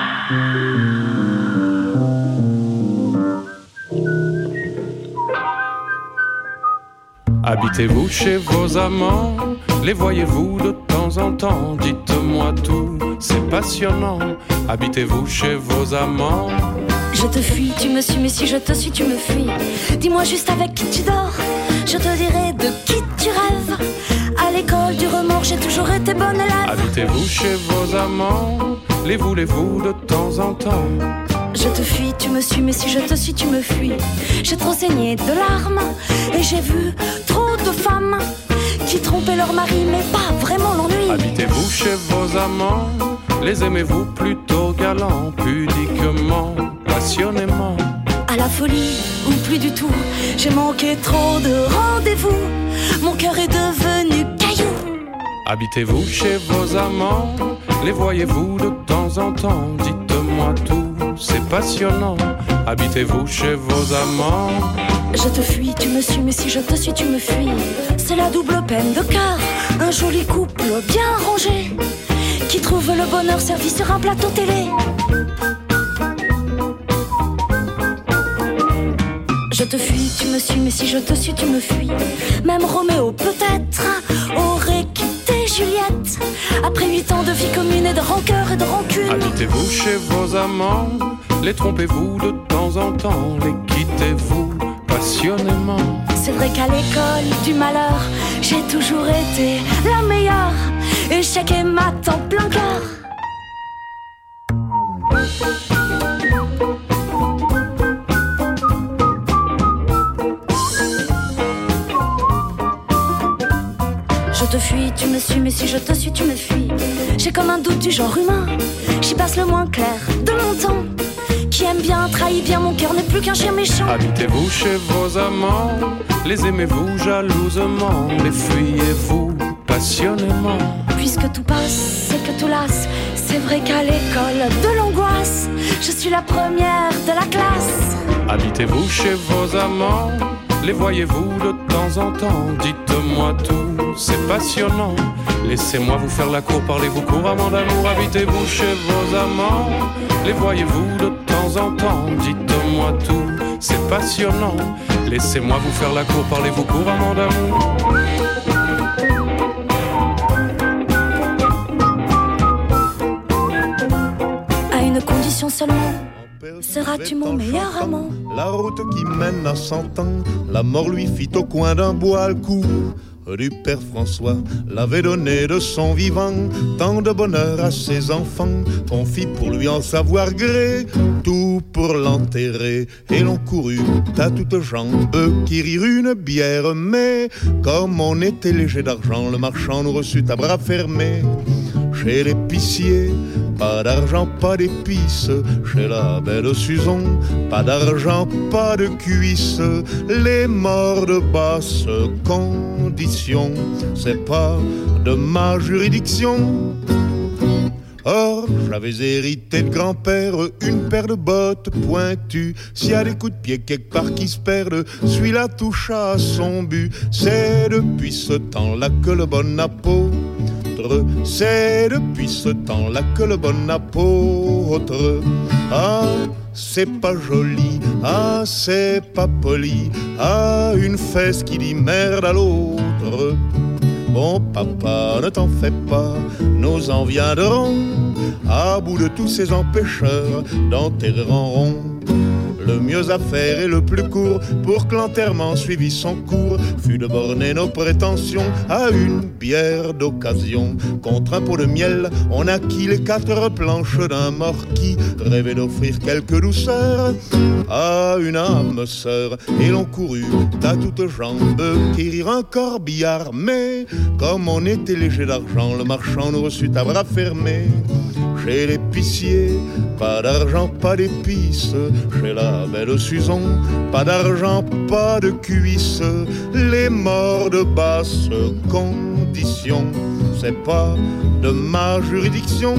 Habitez-vous chez vos amants? Les voyez-vous de temps en temps? Dites-moi tout, c'est passionnant. Habitez-vous chez vos amants? Je te fuis, tu me suis, mais si je te suis, tu me fuis. Dis-moi juste avec qui tu dors, je te dirai de qui tu rêves. À l'école du remords, j'ai toujours été bonne élève. Habitez-vous chez vos amants? Les voulez-vous de temps en temps? Je te fuis, tu me suis, mais si je te suis, tu me fuis. J'ai trop saigné de larmes et j'ai vu trop de femmes qui trompaient leur mari, mais pas vraiment l'ennui. Habitez-vous chez vos amants? Les aimez-vous plutôt galants, pudiquement, passionnément? À la folie ou plus du tout, j'ai manqué trop de rendez-vous. Mon cœur est devenu caillou. Habitez-vous chez vos amants? Les voyez-vous de temps en temps? Dites-moi tout, c'est passionnant. Habitez-vous chez vos amants? Je te fuis, tu me suis, mais si je te suis, tu me fuis. C'est la double peine de cœur, un joli couple bien rangé qui trouve le bonheur servi sur un plateau télé. Je te fuis, tu me suis, mais si je te suis, tu me fuis. Même Roméo peut-être aurait quitté Juliette après huit ans de vie commune et de rancœur et de rancune. Habitez-vous chez vos amants? Les trompez-vous de temps en temps? Les quittez-vous passionnément? C'est vrai qu'à l'école du malheur, j'ai toujours été la meilleure. Échec et mat en plein cœur. Je te fuis, tu me suis, mais si je te suis, tu me fuis. J'ai comme un doute du genre humain, j'y passe le moins clair de mon temps. Qui aime bien, trahit bien, mon cœur n'est plus qu'un chien méchant. Habitez-vous chez vos amants? Les aimez-vous jalousement? Les fuyez-vous passionnément? Puisque tout passe et que tout lasse, c'est vrai qu'à l'école de l'angoisse, je suis la première de la classe. Habitez-vous chez vos amants? Les voyez-vous de temps en temps? Dites-moi tout, c'est passionnant. Laissez-moi vous faire la cour, parlez-vous couramment d'amour. Habitez-vous chez vos amants? Les voyez-vous de temps en temps? Dites-moi tout, c'est passionnant. Laissez-moi vous faire la cour, parlez-vous couramment d'amour. À une condition seulement, seras-tu mon meilleur amant? La route qui mène à cent ans, la mort lui fit au coin d'un bois le coup du père François, l'avait donné de son vivant tant de bonheur à ses enfants qu'on fit pour lui en savoir gré tout pour l'enterrer. Et l'on courut à toutes jambes qui rirent une bière, mais comme on était léger d'argent, le marchand nous reçut à bras fermés. Chez l'épicier, pas d'argent, pas d'épices. Chez la belle Suzon, pas d'argent, pas de cuisses. Les morts de basse condition, c'est pas de ma juridiction. Or, j'avais hérité de grand-père une paire de bottes pointues. S'il y a des coups de pied quelque part qui se perdent, celui-là toucha à son but. C'est depuis ce temps-là que le bon apôtre, c'est depuis ce temps-là que le bon apôtre, ah, c'est pas joli, ah, c'est pas poli, ah, une fesse qui dit merde à l'autre. Bon papa, ne t'en fais pas, nous en viendrons à bout de tous ces empêcheurs d'enterrer en rond le mieux à faire et le plus court pour que l'enterrement suivit son cours fut de borner nos prétentions à une bière d'occasion. Contre un pot de miel, on acquit les quatre planches d'un mort qui rêvait d'offrir quelques douceurs à une âme sœur. Et l'on courut à toutes jambes quérir un corbillard. Mais comme on était léger d'argent, le marchand nous reçut à bras fermés. Chez l'épicier, pas d'argent, pas d'épices. Chez la belle Suzon, pas d'argent, pas de cuisses. Les morts de basse condition, c'est pas de ma juridiction.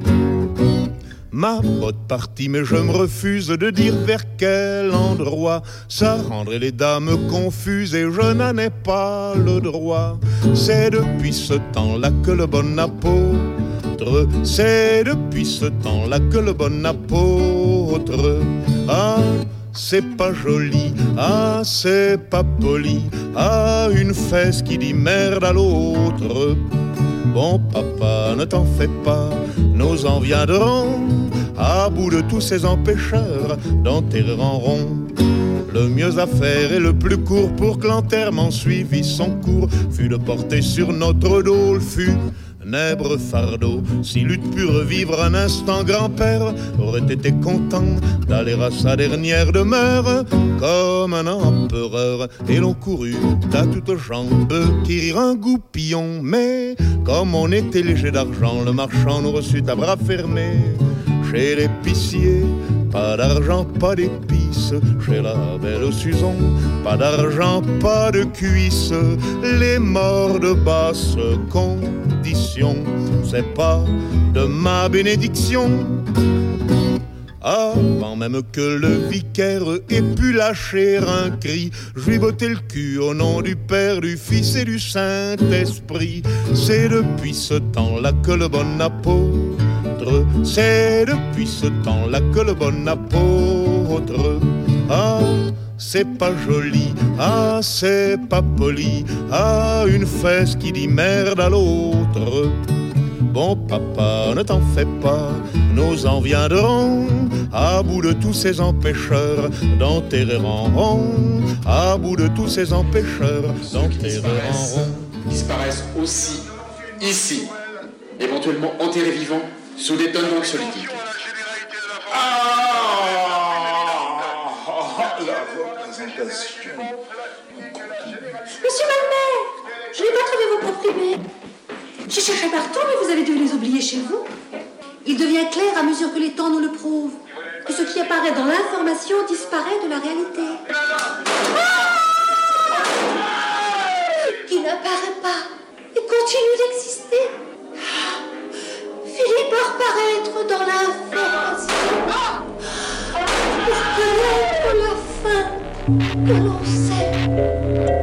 Ma botte partie, mais je me refuse de dire vers quel endroit. Ça rendrait les dames confuses et je n'en ai pas le droit. C'est depuis ce temps-là que le bon apôtre, c'est depuis ce temps-là que le bon apôtre, ah, c'est pas joli, ah, c'est pas poli, ah, une fesse qui dit merde à l'autre. Bon papa, ne t'en fais pas, nous en viendrons à bout de tous ces empêcheurs d'enterrer en rond. Le mieux à faire et le plus court pour que l'enterrement suivit son cours fut de porter sur notre dos le funèbre fardeau. Si lutte put revivre un instant, grand-père aurait été content d'aller à sa dernière demeure comme un empereur. Et l'on courut à toutes jambes quérir un goupillon. Mais comme on était léger d'argent, le marchand nous reçut à bras fermés. Chez l'épicier, pas d'argent, pas d'épices. Chez la belle Suzon, pas d'argent, pas de cuisses. Les morts de basse condition, c'est pas de ma bénédiction. Avant même que le vicaire ait pu lâcher un cri, je lui bottais le cul au nom du Père, du Fils et du Saint-Esprit. C'est depuis ce temps-là que le bon apôtre, c'est depuis ce temps-là que le bon apôtre, ah, c'est pas joli, ah, c'est pas poli, ah, une fesse qui dit merde à l'autre. Bon papa, ne t'en fais pas, nous en viendrons à bout de tous ces empêcheurs d'enterrer en rond, à bout de tous ces empêcheurs d'enterrer en rond. Disparaissent aussi ici, éventuellement enterrés vivants sous des tonnes d'anxiolytiques. Ah, la représentation. Monsieur Malmet, je n'ai pas trouvé vos comprimés. J'ai cherché partout, mais vous avez dû les oublier chez vous. Il devient clair à mesure que les temps nous le prouvent que ce qui apparaît dans l'information disparaît de la réalité. Ah, ce qui n'apparaît pas et continue d'exister finit par paraître dans l'information pour connaître la fin que l'on sait.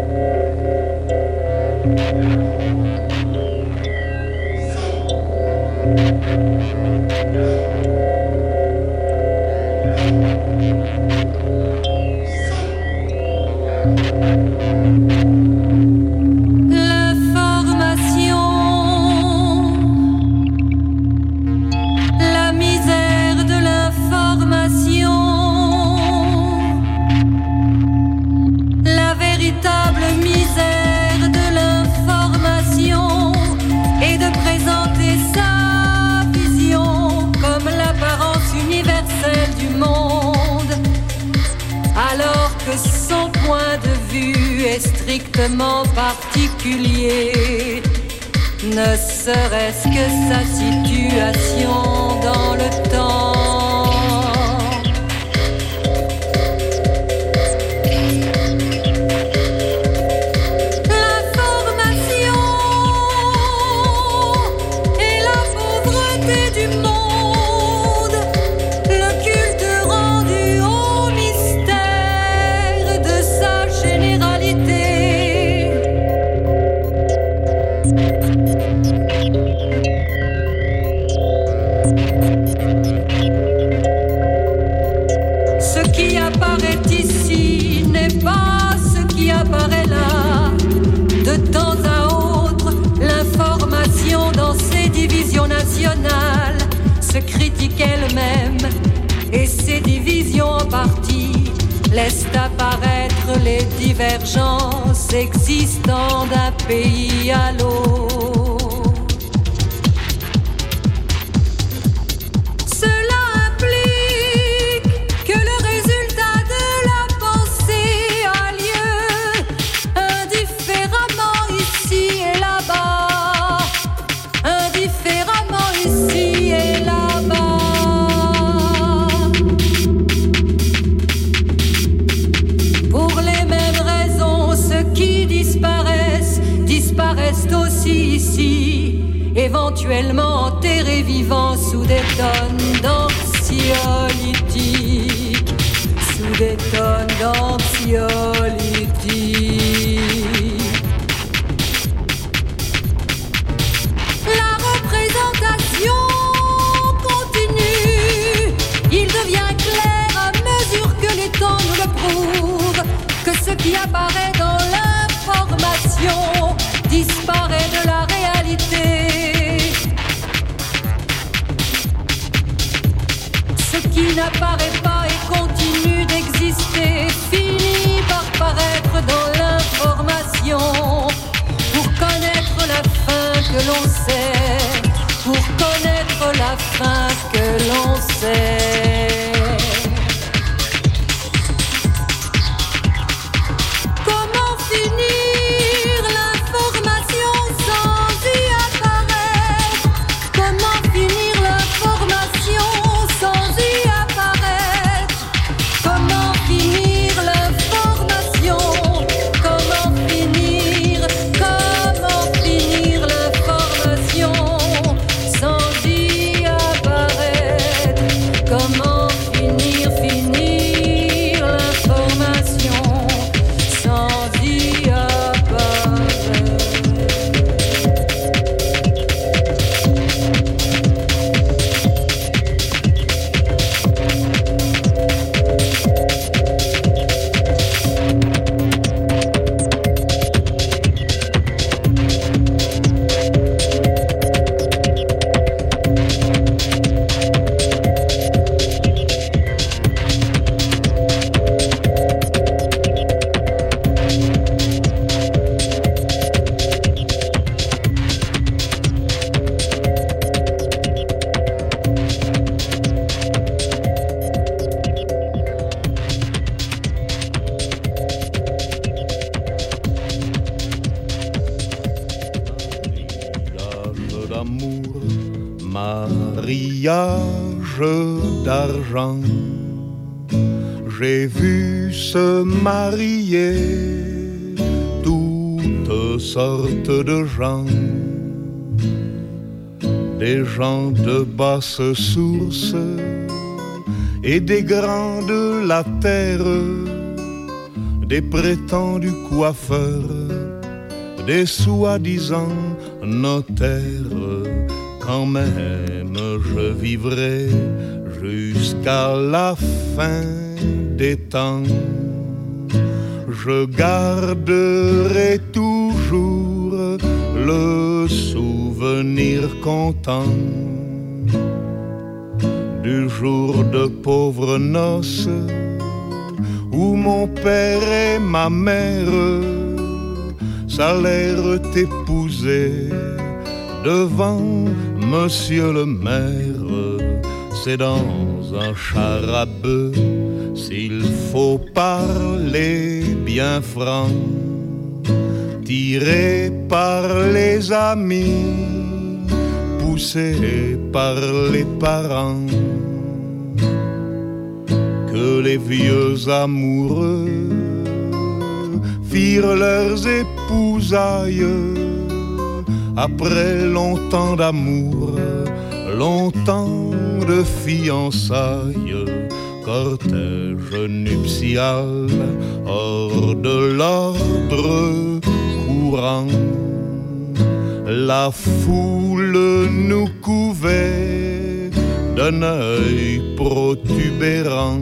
Son point de vue est strictement particulier, ne serait-ce que sa situation dans le temps. L'information et la pauvreté du monde, le culte rendu au mystère généralité. Ce qui apparaît ici n'est pas ce qui apparaît là. De temps à autre, l'information dans ses divisions nationales se critique elle-même et ses divisions en partie laissent apparaître les divergences existant d'un pays à l'autre. Cela implique que le résultat de la pensée a lieu indifféremment ici et là-bas, indifféremment ici et là-bas. Disparaissent aussi ici, éventuellement enterrés vivants sous des tonnes d'anxiolytiques, sous des tonnes d'anxiolytiques. La représentation continue, il devient clair à mesure que les temps nous le prouvent, que ce qui apparaît dans l'information disparaît de la réalité. Ce qui n'apparaît pas et continue d'exister finit par paraître dans l'information. Pour connaître la fin que l'on sait, pour connaître la fin que l'on sait. D'argent, j'ai vu se marier toutes sortes de gens, des gens de basse source et des grands de la terre, des prétendus coiffeurs, des soi-disant notaires. Quand même je vivrai jusqu'à la fin des temps. Je garderai toujours le souvenir content du jour de pauvres noces où mon père et ma mère s'allèrent épouser devant Monsieur le maire. C'est dans un char à bœuf, s'il faut parler bien franc, tiré par les amis, poussé par les parents, que les vieux amoureux firent leurs épousailles. Après longtemps d'amour, longtemps de fiançailles, cortège nuptial hors de l'ordre courant. La foule nous couvait d'un œil protubérant.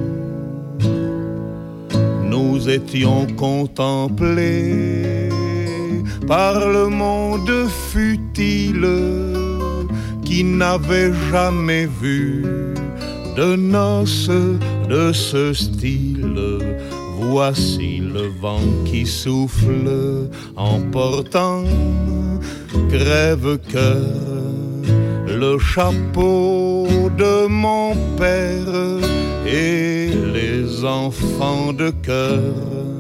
Nous étions contemplés par le monde futile qui n'avait jamais vu de noces de ce style. Voici le vent qui souffle, emportant crève-cœur le chapeau de mon père et les enfants de cœur.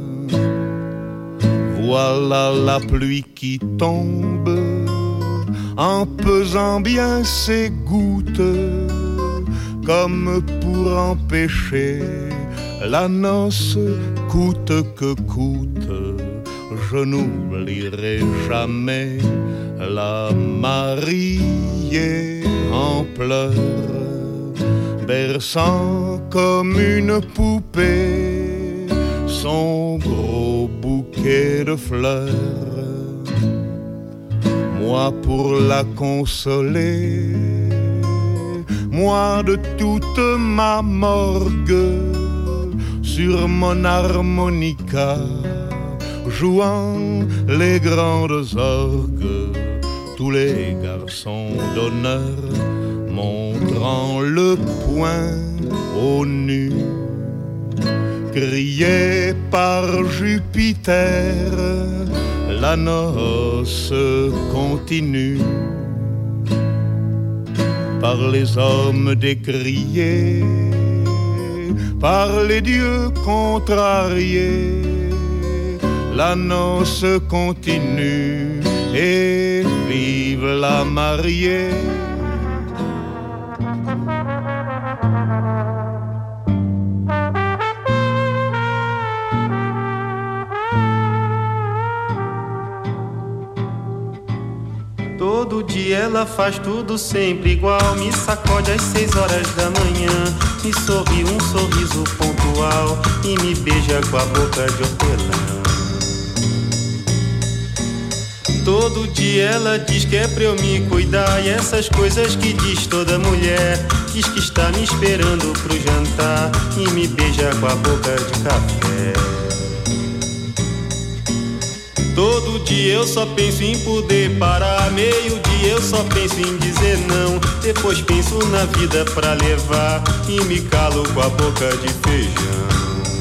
Voilà la pluie qui tombe en pesant bien ses gouttes, comme pour empêcher la noce coûte que coûte. Je n'oublierai jamais la mariée en pleurs, berçant comme une poupée son gros bouquet de fleurs. Moi pour la consoler, moi de toute ma morgue, sur mon harmonica, jouant les grandes orgues, tous les garçons d'honneur montrant le poing au nu, criaient par Jupiter, la noce continue. Par les hommes décriés, par les dieux contrariés, la noce continue et vive la mariée. Todo dia ela faz tudo sempre igual, me sacode às seis horas da manhã, me sorri um sorriso pontual e me beija com a boca de hortelã. Todo dia ela diz que é pra eu me cuidar, e essas coisas que diz toda mulher, diz que está me esperando pro jantar e me beija com a boca de café. Todo dia eu só penso em poder parar, meio dia eu só penso em dizer não, depois penso na vida pra levar e me calo com a boca de feijão.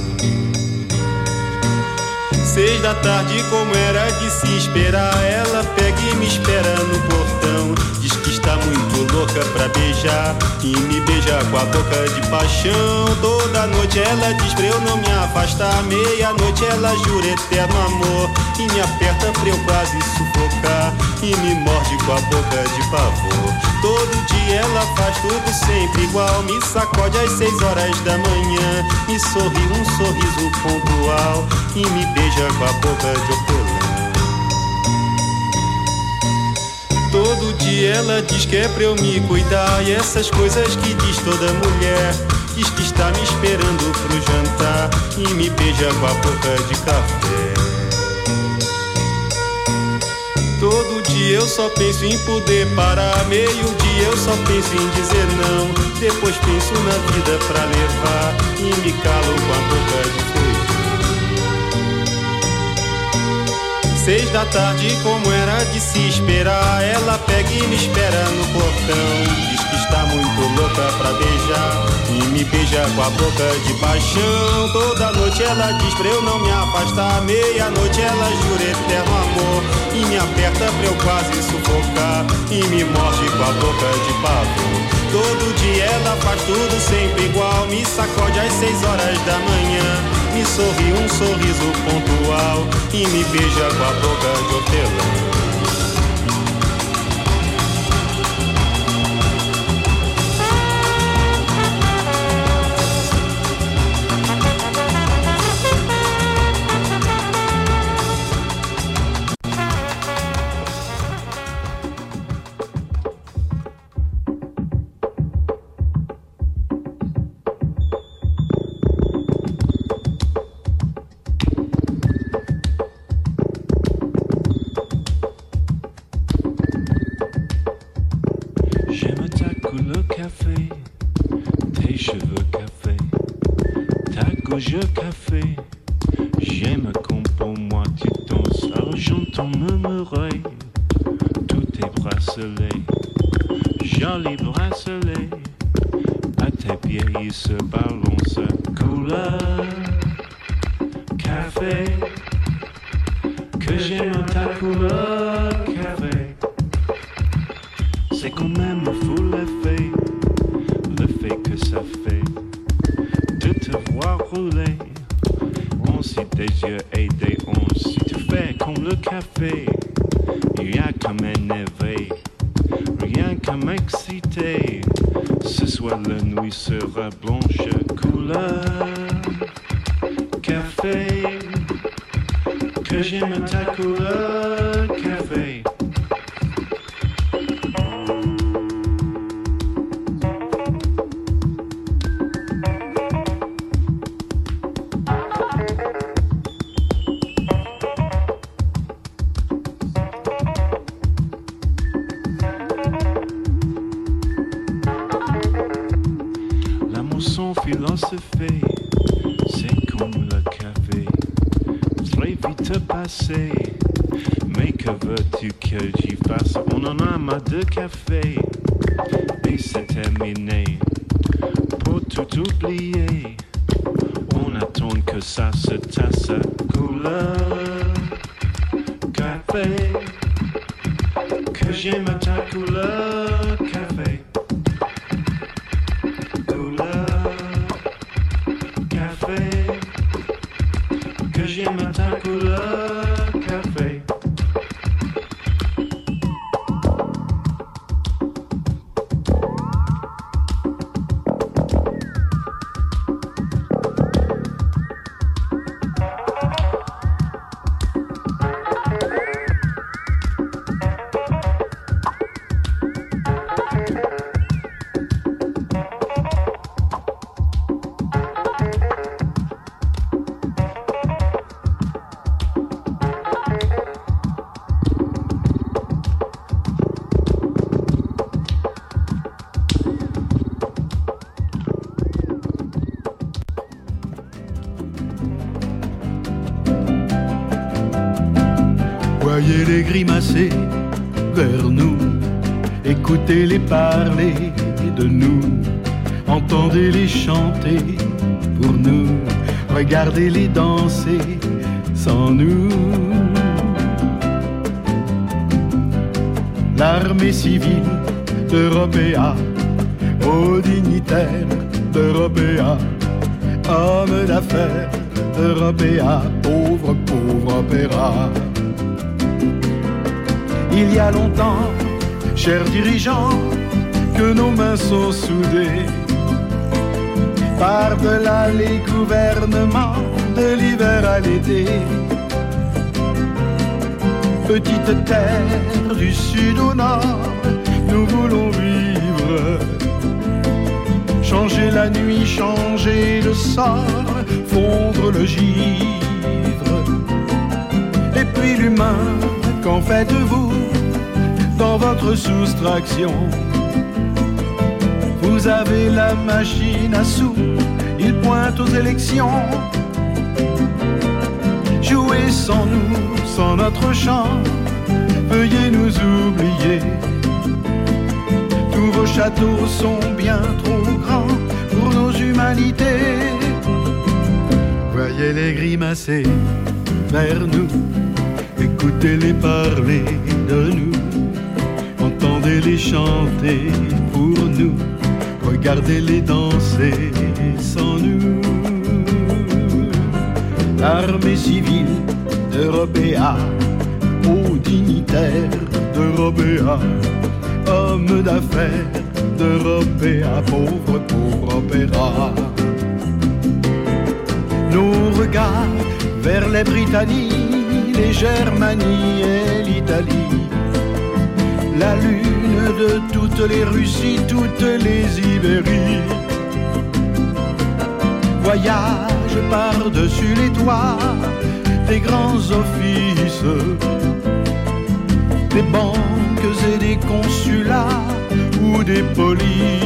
Seis da tarde, como era de se esperar, ela pega e me espera no portão, diz que está muito louca pra beijar e me beija com a boca de paixão. Toda noite ela diz pra eu não me afastar, meia-noite ela jura eterno amor e me aperta pra eu quase sufocar e me morde com a boca de pavor. Todo dia ela faz tudo sempre igual, me sacode às seis horas da manhã, me sorri um sorriso pontual e me beija com a boca de hortelã. Todo dia ela diz que é pra eu me cuidar, e essas coisas que diz toda mulher, diz que está me esperando pro jantar e me beija com a boca de café. Todo dia eu só penso em poder parar, meio dia eu só penso em dizer não, depois penso na vida pra levar e me calo com a boca de feijão. Seis da tarde, como era de se esperar, ela pega e me espera no portão, diz que está muito louca pra beijar e me beija com a boca de paixão. Toda noite ela diz pra eu não me afastar, meia-noite ela jura eterno amor e me aperta pra eu quase sufocar e me morde com a boca de pavor. Todo dia ela faz tudo sempre igual, me sacode às seis horas da manhã, me sorri um sorriso pontual e me beija com a boca de hortelã. café, que j'aime ta couleur café. C'est quand même fou l'effet, l'effet que ça fait de te voir rouler. On si des yeux et des ondes, si tu fais comme le café, il y a comme un éveil, rien comme excité. Ce soir la nuit sera blanche couleur café, que j'aime ta couleur café. Philosophie, c'est comme le café, très vite passé. Mais que veux-tu que j'y fasse? On en a marre de café, et c'est terminé. Pour tout oublier, on attend que ça se tasse. Couleur café, que j'aime ta couleur café. Que j'aime ta couleur café. Voyez-les grimacer vers nous, écoutez-les parler de nous, entendez-les chanter pour nous, regardez-les danser sans nous. L'armée civile d'Européa, aux dignitaires d'Européa, hommes d'affaires d'Européa, pauvre, pauvre opéra. Il y a longtemps, chers dirigeants, que nos mains sont soudées. Par-delà les gouvernements, de l'hiver à l'été. Petite terre du sud au nord, nous voulons vivre. Changer la nuit, changer le sort, fondre le givre. Et puis l'humain, qu'en faites-vous dans votre soustraction? Vous avez la machine à sous, il pointe aux élections. Jouez sans nous, sans notre chant, veuillez nous oublier. Tous vos châteaux sont bien trop grands pour nos humanités. Voyez-les grimacer vers nous, écoutez-les parler de nous, entendez-les chanter pour nous, regardez-les danser sans nous. L'armée civile d'Européa, aux dignitaires d'Européa, hommes d'affaires d'Européa, pauvre, pauvre opéra. Nos regards vers les Britannies, les Germanies et l'Italie, la lune de toutes les Russies, toutes les Ibéries. Voyage par-dessus les toits des grands offices, des banques et des consulats ou des polices.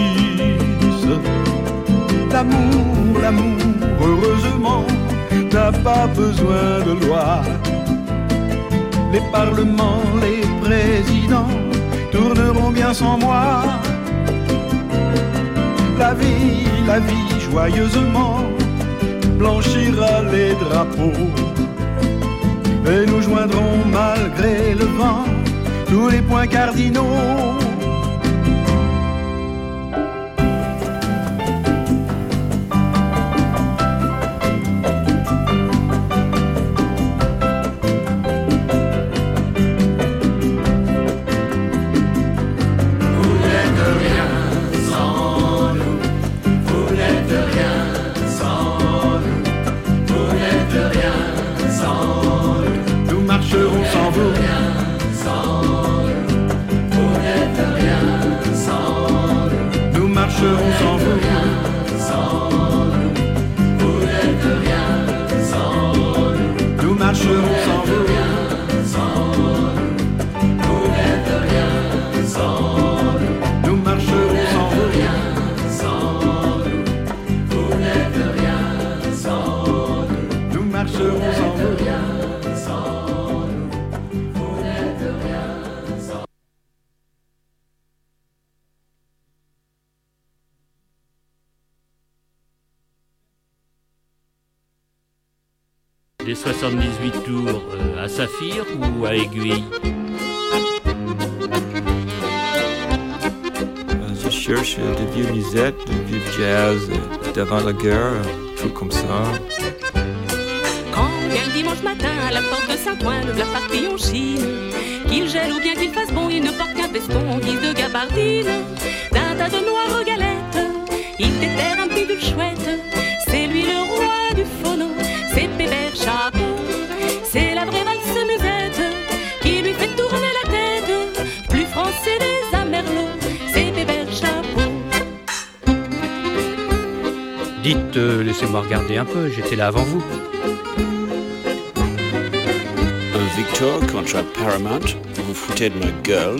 L'amour, l'amour, heureusement, n'a pas besoin de loi. Les parlements, les présidents tourneront bien sans moi. La vie, la vie, joyeusement, blanchira les drapeaux. Et nous joindrons malgré le vent tous les points cardinaux. Les soixante-dix-huit tours euh, à Saphir ou à Aiguille? Je cherche des vieux musettes, des vieux jazz, d'avant la guerre, tout comme ça. Quand vient le dimanche matin à la porte de Saint-Ouen, le plat parti en Chine, qu'il gèle ou bien qu'il fasse bon, il ne porte qu'un veston en guise de gabardine. D'un tas de noires galettes, il déterre un petit pull chouette. C'est lui le roi du phono, c'est Pébert Chapeau. C'est la vraie valse musette qui lui fait tourner la tête. Plus français des Amerlots, c'est Pébert Chapeau. Dites, euh, laissez-moi regarder un peu, j'étais là avant vous. Un Victor contre Paramount, vous vous foutez de ma gueule.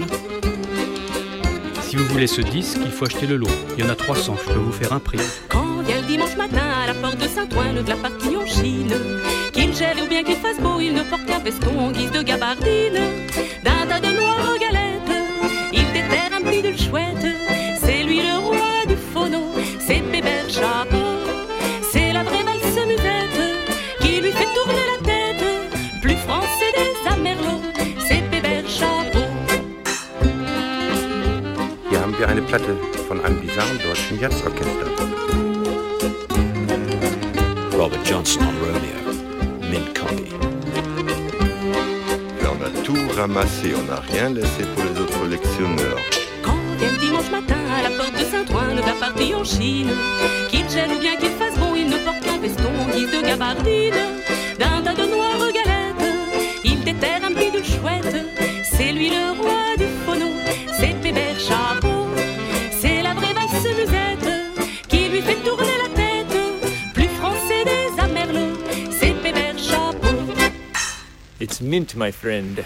Si vous voulez ce disque, il faut acheter le lot. Il y en a trois cents, je peux vous faire un prix. Quand vient le dimanche matin à la porte de Saint-Ouen, le glas parti en Chine, qu'il gèle ou bien qu'il fasse beau, il ne porte qu'un veston en guise de gabardine. D'un tas de noires galettes, il déterre un petit de chouette. C'est lui le roi du phono, c'est Pébert Chapeau. C'est la vraie valse musette qui lui fait tourner la tête. Plus français des Amerlots, c'est Pébert Chapeau. Hier haben wir eine Platte von einem bizarren deutschen Jazzorchester. Robert Johnson on Romeo, mint copy. Et on a tout ramassé, on n'a rien laissé pour les autres lectionneurs. Quand vient le dimanche matin à la porte de Saint-Ouen, le gars parti en Chine, qu'il gèle ou bien qu'il fasse bon, il ne porte qu'un veston en guise de gabardine. D'un tas de noires galettes, il déterre un petit de chouette. C'est lui le roi du phono, c'est Pébert Chapeau. C'est la vraie valse musette qui lui fait tourner la tête. Plus français des Amerlots, c'est Pébert Chapeau. It's mint, my friend.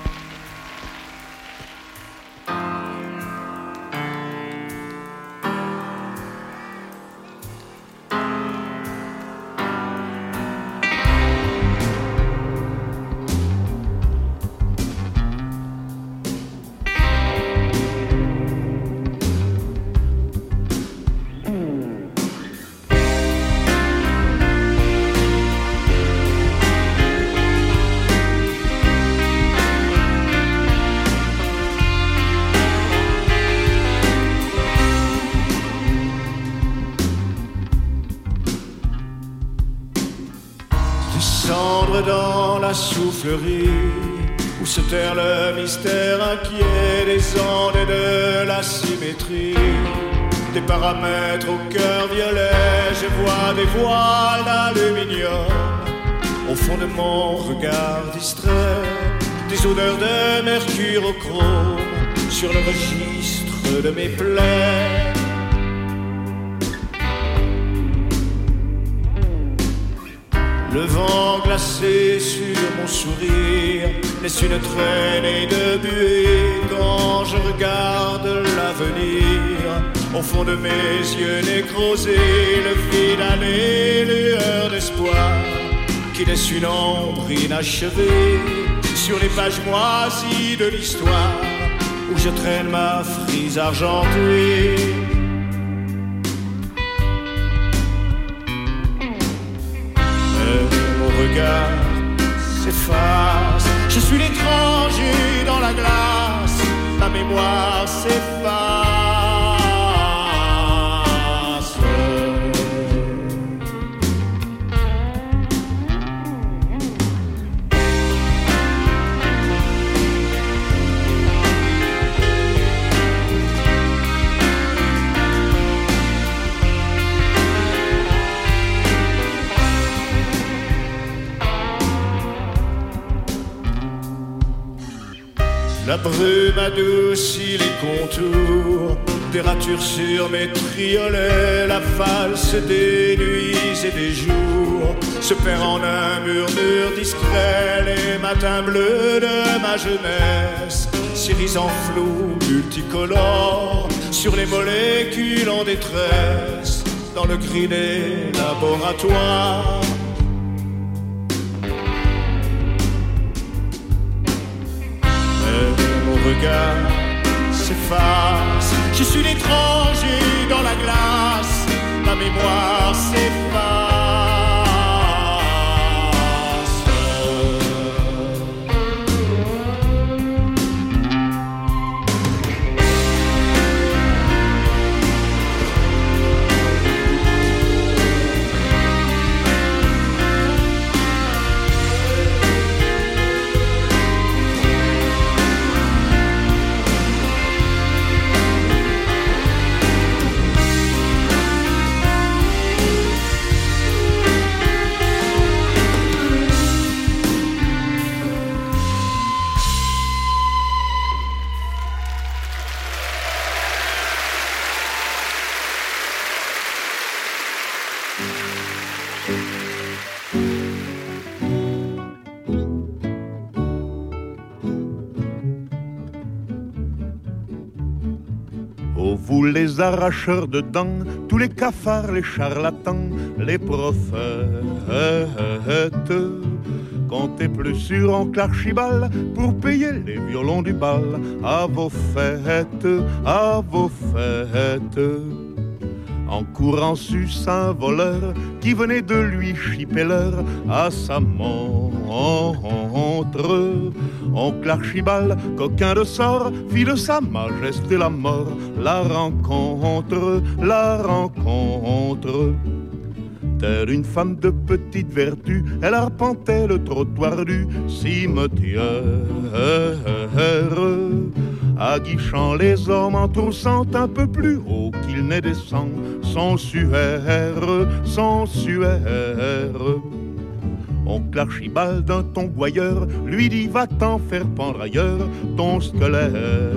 Dans la soufflerie où se terre le mystère inquiet des ondes et de la symétrie, des paramètres au cœur violet. Je vois des voiles d'aluminium au fond de mon regard distrait, des odeurs de mercure au chrome sur le registre de mes plaies. Le vent glacé sur mon sourire laisse une traînée de buée quand je regarde l'avenir. Au fond de mes yeux nécrosés, le vide a les lueurs d'espoir qui laisse une ombre inachevée sur les pages moisies de l'histoire où je traîne ma frise argentée. regard s'efface. Je suis l'étranger dans la glace, ma mémoire s'efface. La brume adoucit les contours, des ratures sur mes triolets, la valse des nuits et des jours se perd en un murmure discret. Les matins bleus de ma jeunesse s'irisent en flou multicolore sur les molécules en détresse dans le gris des laboratoires. Regard s'efface, je suis l'étranger dans la glace, ma mémoire s'efface. Oh, vous les arracheurs de dents, tous les cafards, les charlatans, les prophètes, comptez plus sur oncle Archibald pour payer les violons du bal à vos fêtes, à vos fêtes. En courant sus un voleur qui venait de lui chipper l'heure à sa montre. Oncle Archibald, coquin de sort, fit de sa majesté la mort. La rencontre, la rencontre. Telle une femme de petite vertu, elle arpentait le trottoir du cimetière, aguichant les hommes en troussant un peu plus haut qu'il ne descend son suaire, son suaire. Oncle Archibald d'un ton gouailleur lui dit va-t'en faire pendre ailleurs ton squelette.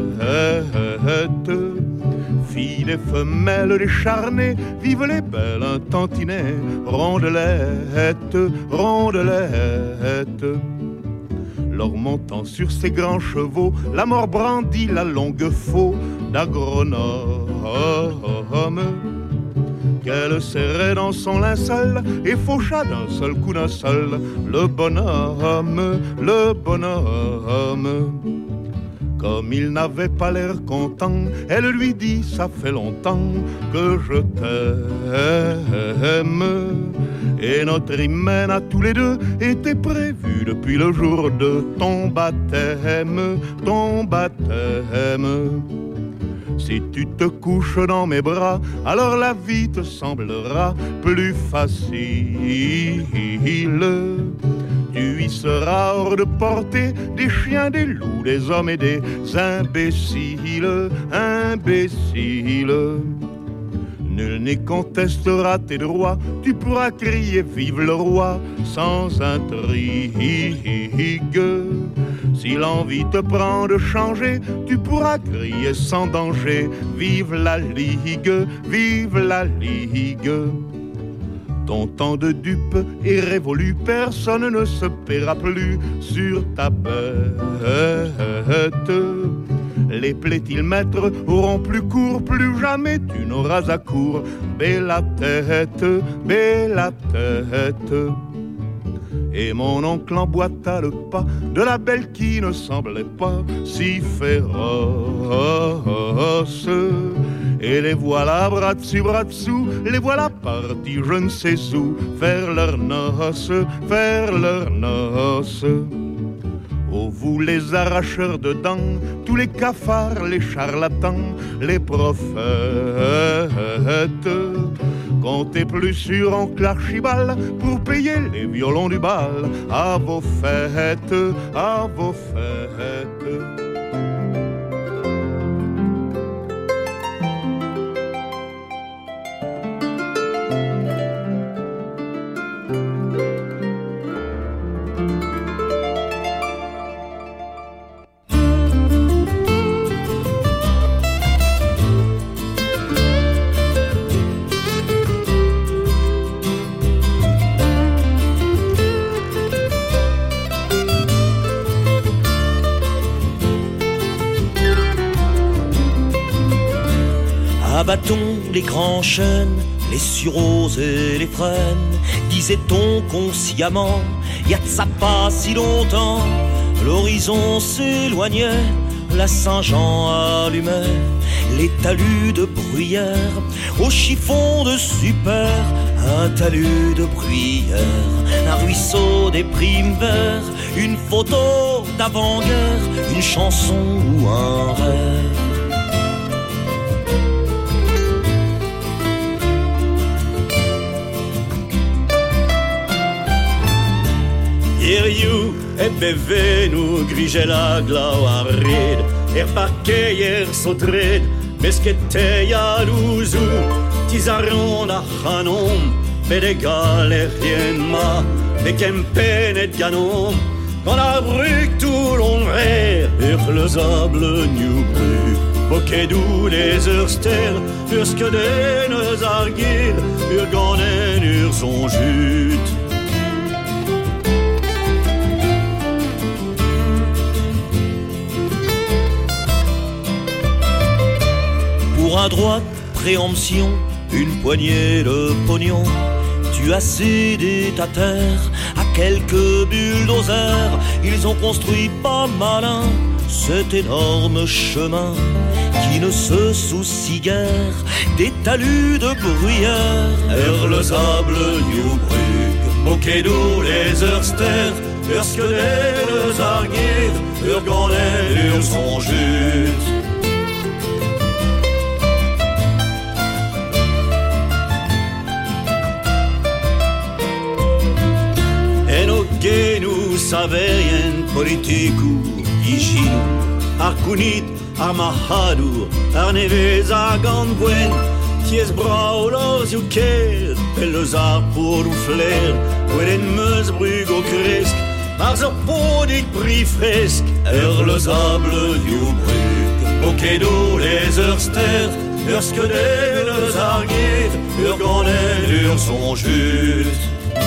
Filles et femelles décharnées, vive les belles un tantinet, rondelette, rondelette. Lors montant sur ses grands chevaux, la mort brandit la longue faux d'agronome qu'elle serrait dans son linceul et faucha d'un seul coup d'un seul le bonhomme, le bonhomme. Comme il n'avait pas l'air content, elle lui dit ça fait longtemps que je t'aime. Et notre hymen à tous les deux était prévu depuis le jour de ton baptême, ton baptême. Si tu te couches dans mes bras, alors la vie te semblera plus facile. Tu y seras hors de portée des chiens, des loups, des hommes et des imbéciles, imbéciles. Nul n'y contestera tes droits, tu pourras crier vive le roi sans intrigue. Si l'envie te prend de changer, tu pourras crier sans danger vive la Ligue, vive la Ligue. Ton temps de dupe est révolu, personne ne se paiera plus sur ta bête. Les plaies-il-maîtres auront plus court, plus jamais tu n'auras à court. Bella tête, bella tête. Et mon oncle emboîta le pas de la belle qui ne semblait pas si féroce. Et les voilà bras dessus, bras dessous, les voilà partis je ne sais où, faire leurs noces, faire leurs noces. Oh vous les arracheurs de dents, tous les cafards, les charlatans, les prophètes, comptez plus sur oncle Archibald pour payer les violons du bal à vos fêtes, à vos fêtes. Abattons les grands chênes, les sureaux et les frênes, disait-on consciemment, y a de ça pas si longtemps. L'horizon s'éloignait, la Saint-Jean allumait les talus de bruyère, au chiffon de super, un talus de bruyère, un ruisseau des primes verts, une photo d'avant-guerre, une chanson ou un rêve. Iriu e bevenu grigela glau arred, er parqueier sotred, mesquete a luzu, tizaron a chanom, bedegal e rien ma, bekempen et ganom, quand la brug tout l'onver, urlezable new brug, bokedou les urster, urske den argir, urganen ur son jute. Pour un droit de préemption, une poignée de pognon, tu as cédé ta terre à quelques bulldozers. Ils ont construit pas malin cet énorme chemin qui ne se soucie guère des talus de bruyère. Erlezable Newbrug, Bokedo les Örster, Urskede les Argir, Urganen ur son jute. Genu saverien politiku iginu, arcunit armahadu, arnevez agangwen, ties braulos uker, pellezar pour flair, weden meus brug au cresk, marzer podik bri fresk, erlezable Newbrug, bokedo les Örster, urskede les Argir, urganen ur son jute.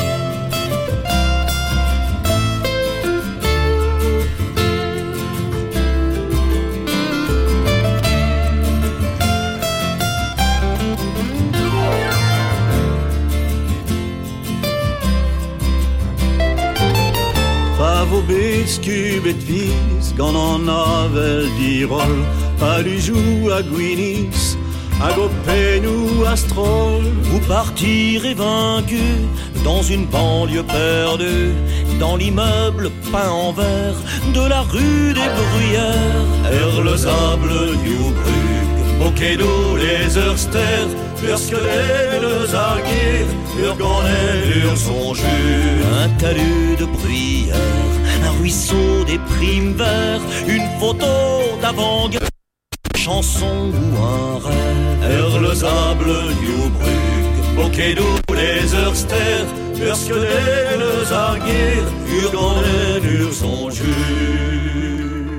Skubet vis, gant an avel dirol, pas du jou à Guinis, à Gopen ou à Stroll. Vous partirez vaincu dans une banlieue perdue, dans l'immeuble peint en vert de la rue des Bruyères. Erlezable Newbrug, Bokedo les Örster, urskede les Argir, urganen ur son jute. Un talus de bruyère, un ruisseau des primes verts, une photo d'avant-guerre, une chanson ou un rêve. Erlezable Newbrug, Bokedo les Örster, urskede les Argir, urganen ur son jute.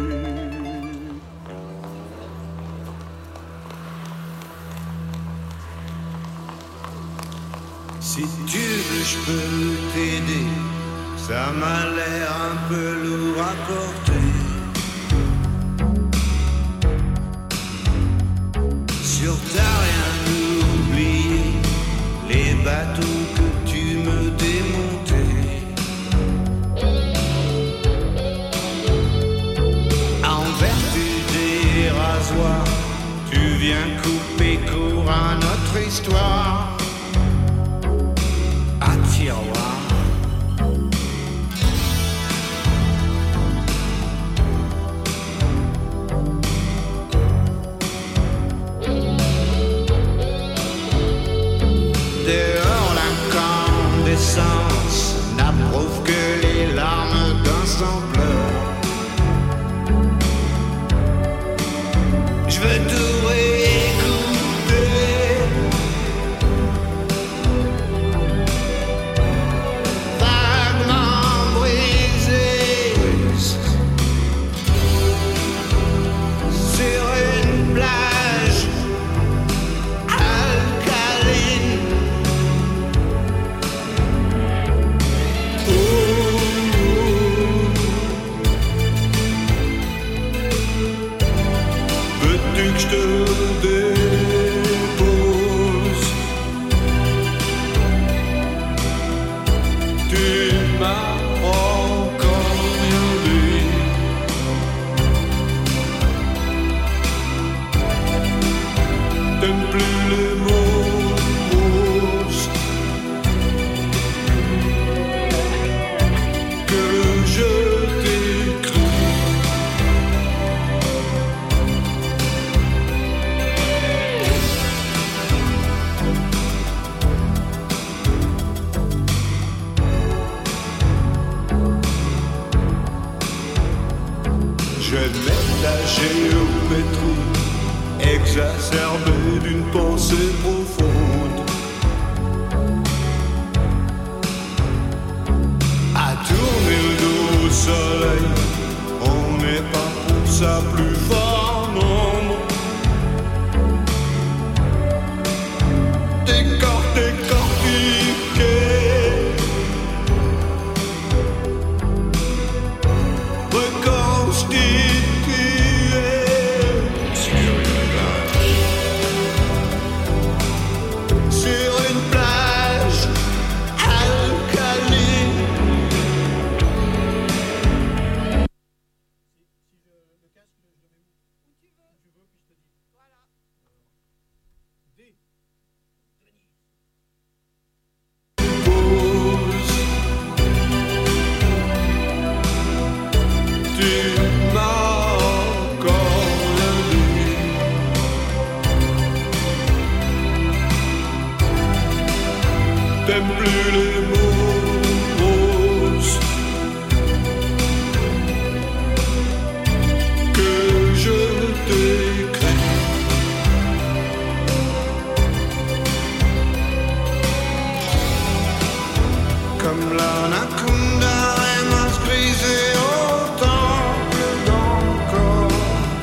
Si tu veux, je peux t'aider. Ça m'a l'air un peu lourd à porter. Sur t'as rien oublié, les bateaux que tu me démontais. En vertu des rasoirs, Tu viens couper court à notre histoire. À tiroir. Dehors l'incandescence n'approuve que les larmes d'un sembleur. Je veux tout réécouter. Vaguement brisé sur une plage alcaline. Veux-tu que je te dépose? Tu m'as encore rien dit. T'aimes plus les mots roses que je t'écris. Je mets la géométrie exacerbée d'une pensée profonde. À tourner le dos au soleil, on n'est pas pour ça plus fort, non. Décor, décortiqué. Reconstitué sur une plage, sur une plage alcaline. Tu m'as encore rien dit. T'aimes plus les mots roses que je t'écris. Comme l'anaconda aime à se briser au temple d'encore.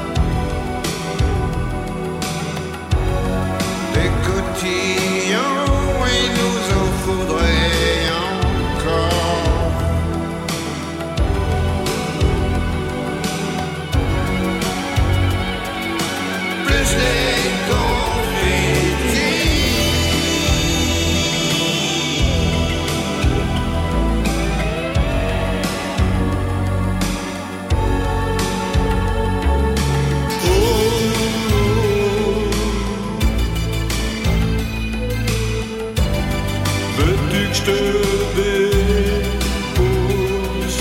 Des cotillons, il nous en faudrait encore. Plus les confettis. Veux-tu que je te dépose?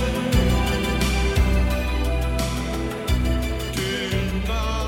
Tu m'as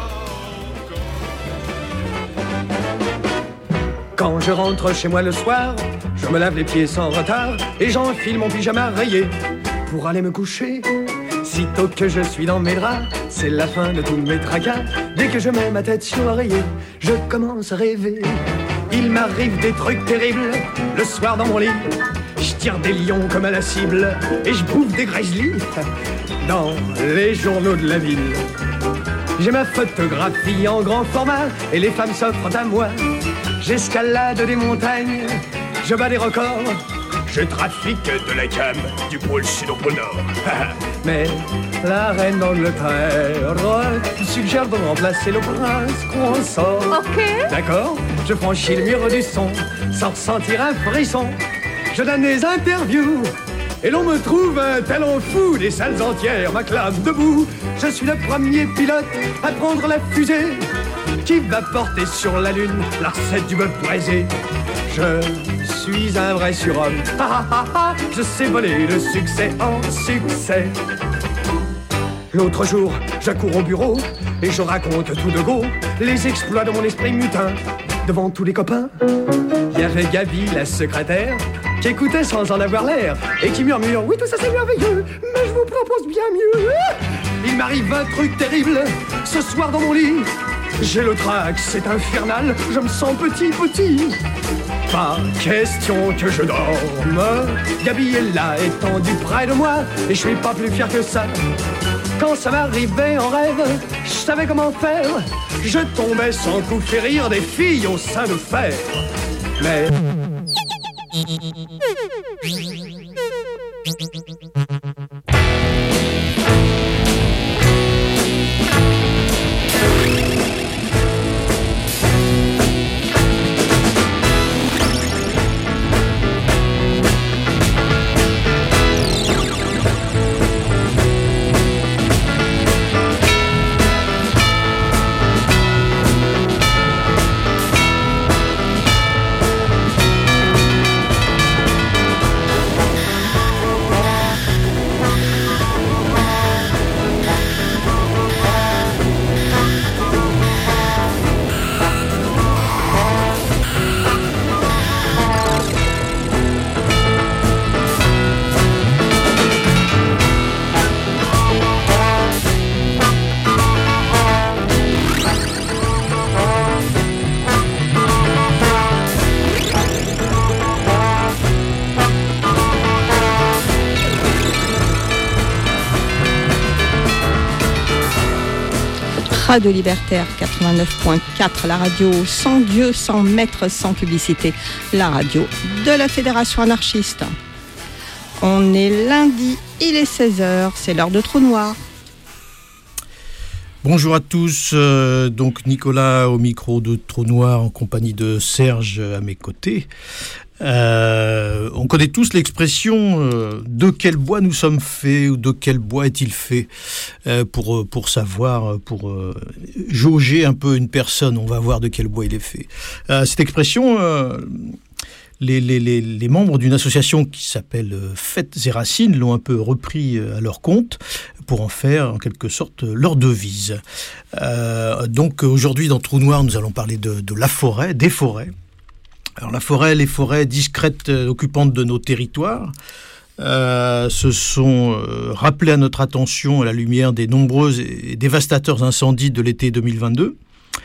Quand je rentre chez moi le soir, je me lave les pieds sans retard et j'enfile mon pyjama rayé pour aller me coucher. Sitôt que je suis dans mes draps, c'est la fin de tous mes tracas. Dès que je mets ma tête sur l'oreiller, je commence à rêver. Il m'arrive des trucs terribles le soir dans mon lit. Je tire des lions comme à la cible et je bouffe des grizzlies dans les journaux de la ville. J'ai ma photographie en grand format et les femmes s'offrent à moi. J'escalade des montagnes, je bats des records. Je trafique de la cam du pôle sud au pôle nord. Mais la reine d'Angleterre suggère de remplacer le prince consort. Ok. D'accord, je franchis le mur du son sans ressentir un frisson. Je donne des interviews et l'on me trouve un talent fou. Des salles entières m'acclament debout. Je suis le premier pilote à prendre la fusée. qui va porter sur la lune la recette du bœuf braisé. Je suis un vrai surhomme, ah, ah, ah, je sais voler le succès en succès. L'autre jour, je cours au bureau et je raconte tout de go les exploits de mon esprit mutin. Devant tous les copains, il y avait Gabi, la secrétaire, qui écoutait sans en avoir l'air et qui murmure « Oui, tout ça c'est merveilleux, mais je vous propose bien mieux !» Il m'arrive un truc terrible, ce soir dans mon lit. J'ai le trac, c'est infernal, je me sens petit, petit. Pas question que je dorme. Gabi est là, étendue près de moi, et je suis pas plus fier que ça. Quand ça m'arrivait en rêve, je savais comment faire. Je tombais sans coup fait rire des filles au sein de fer. Mais... Radio Libertaire quatre-vingt-neuf point quatre, la radio sans Dieu, sans maître, sans publicité, la radio de la Fédération anarchiste. On est lundi, il est seize heures, c'est l'heure de Trou Noir. Bonjour à tous, euh, donc Nicolas au micro de Trou Noir en compagnie de Serge à mes côtés. Euh, on connaît tous l'expression euh, de quel bois nous sommes faits ou de quel bois est-il fait euh, pour, pour savoir, pour euh, jauger un peu une personne, on va voir de quel bois il est fait. Euh, cette expression, euh, les, les, les, les membres d'une association qui s'appelle Fêtes et Racines l'ont un peu repris à leur compte pour en faire en quelque sorte leur devise. Euh, donc aujourd'hui dans Trou Noir, nous allons parler de, de la forêt, des forêts. Alors la forêt, les forêts discrètes euh, occupantes de nos territoires euh, se sont euh, rappelées à notre attention à la lumière des nombreux et dévastateurs incendies de l'été deux mille vingt-deux.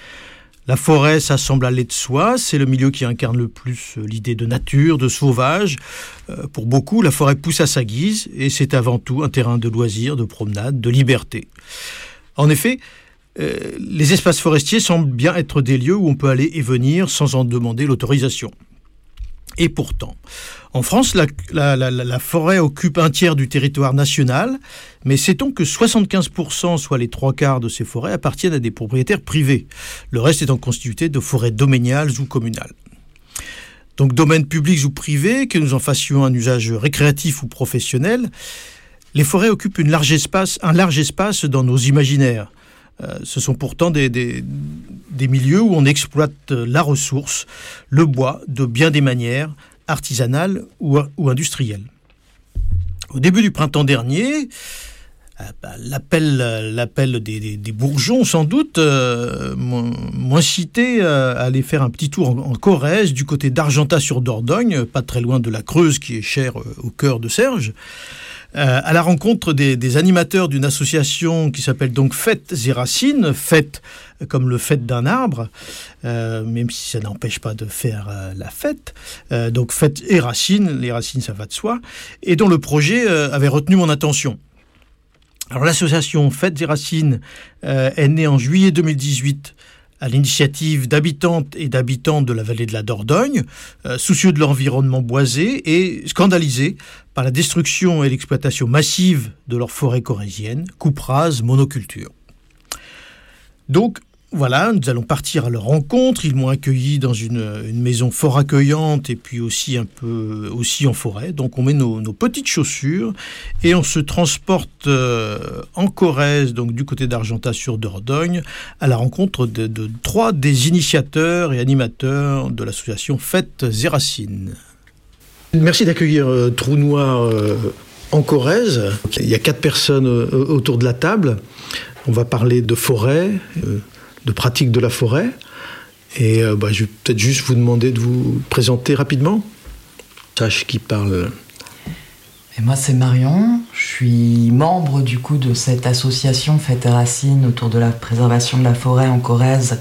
La forêt, ça semble aller de soi, c'est le milieu qui incarne le plus euh, l'idée de nature, de sauvage. Euh, pour beaucoup, la forêt pousse à sa guise et c'est avant tout un terrain de loisirs, de promenade, de liberté. En effet, Euh, les espaces forestiers semblent bien être des lieux où on peut aller et venir sans en demander l'autorisation. Et pourtant, en France, la, la, la, la forêt occupe un tiers du territoire national, mais sait-on que soixante-quinze pour cent, soit les trois quarts de ces forêts, appartiennent à des propriétaires privés, le reste étant constitué de forêts domaniales ou communales. Donc, domaines publics ou privés, que nous en fassions un usage récréatif ou professionnel, les forêts occupent une large espace, un large espace dans nos imaginaires. Euh, ce sont pourtant des, des, des milieux où on exploite la ressource, le bois, de bien des manières, artisanales ou, ou industrielles. Au début du printemps dernier, euh, bah, l'appel, l'appel des, des, des bourgeons, sans doute, euh, m'ont incité à aller faire un petit tour en, en Corrèze, du côté d'Argentat-sur-Dordogne, pas très loin de la Creuse, qui est chère euh, au cœur de Serge. Euh, à la rencontre des, des animateurs d'une association qui s'appelle donc Fêtes et Racines, fête comme le fait d'un arbre, euh, même si ça n'empêche pas de faire euh, la fête, euh, donc Fêtes et Racines, les racines ça va de soi, et dont le projet euh, avait retenu mon attention. Alors l'association Fêtes et Racines euh, est née en juillet deux mille dix-huit à l'initiative d'habitantes et d'habitants de la vallée de la Dordogne, euh, soucieux de l'environnement boisé et scandalisés par la destruction et l'exploitation massive de leurs forêts corréziennes, coupe rase, monoculture. Donc, Voilà, nous allons partir à leur rencontre. Ils m'ont accueilli dans une, une maison fort accueillante et puis aussi un peu aussi en forêt. Donc on met nos, nos petites chaussures et on se transporte euh, en Corrèze, donc du côté d'Argentat sur Dordogne, à la rencontre de, de trois des initiateurs et animateurs de l'association Fêtes et Racines. Merci d'accueillir euh, Trou Noir euh, en Corrèze. Il y a quatre personnes euh, autour de la table. On va parler de forêt, euh, de pratique de la forêt. Et euh, bah, je vais peut-être juste vous demander de vous présenter rapidement. Sache qui parle. Et moi, c'est Marion. Je suis membre du coup de cette association Fêtes et Racines autour de la préservation de la forêt en Corrèze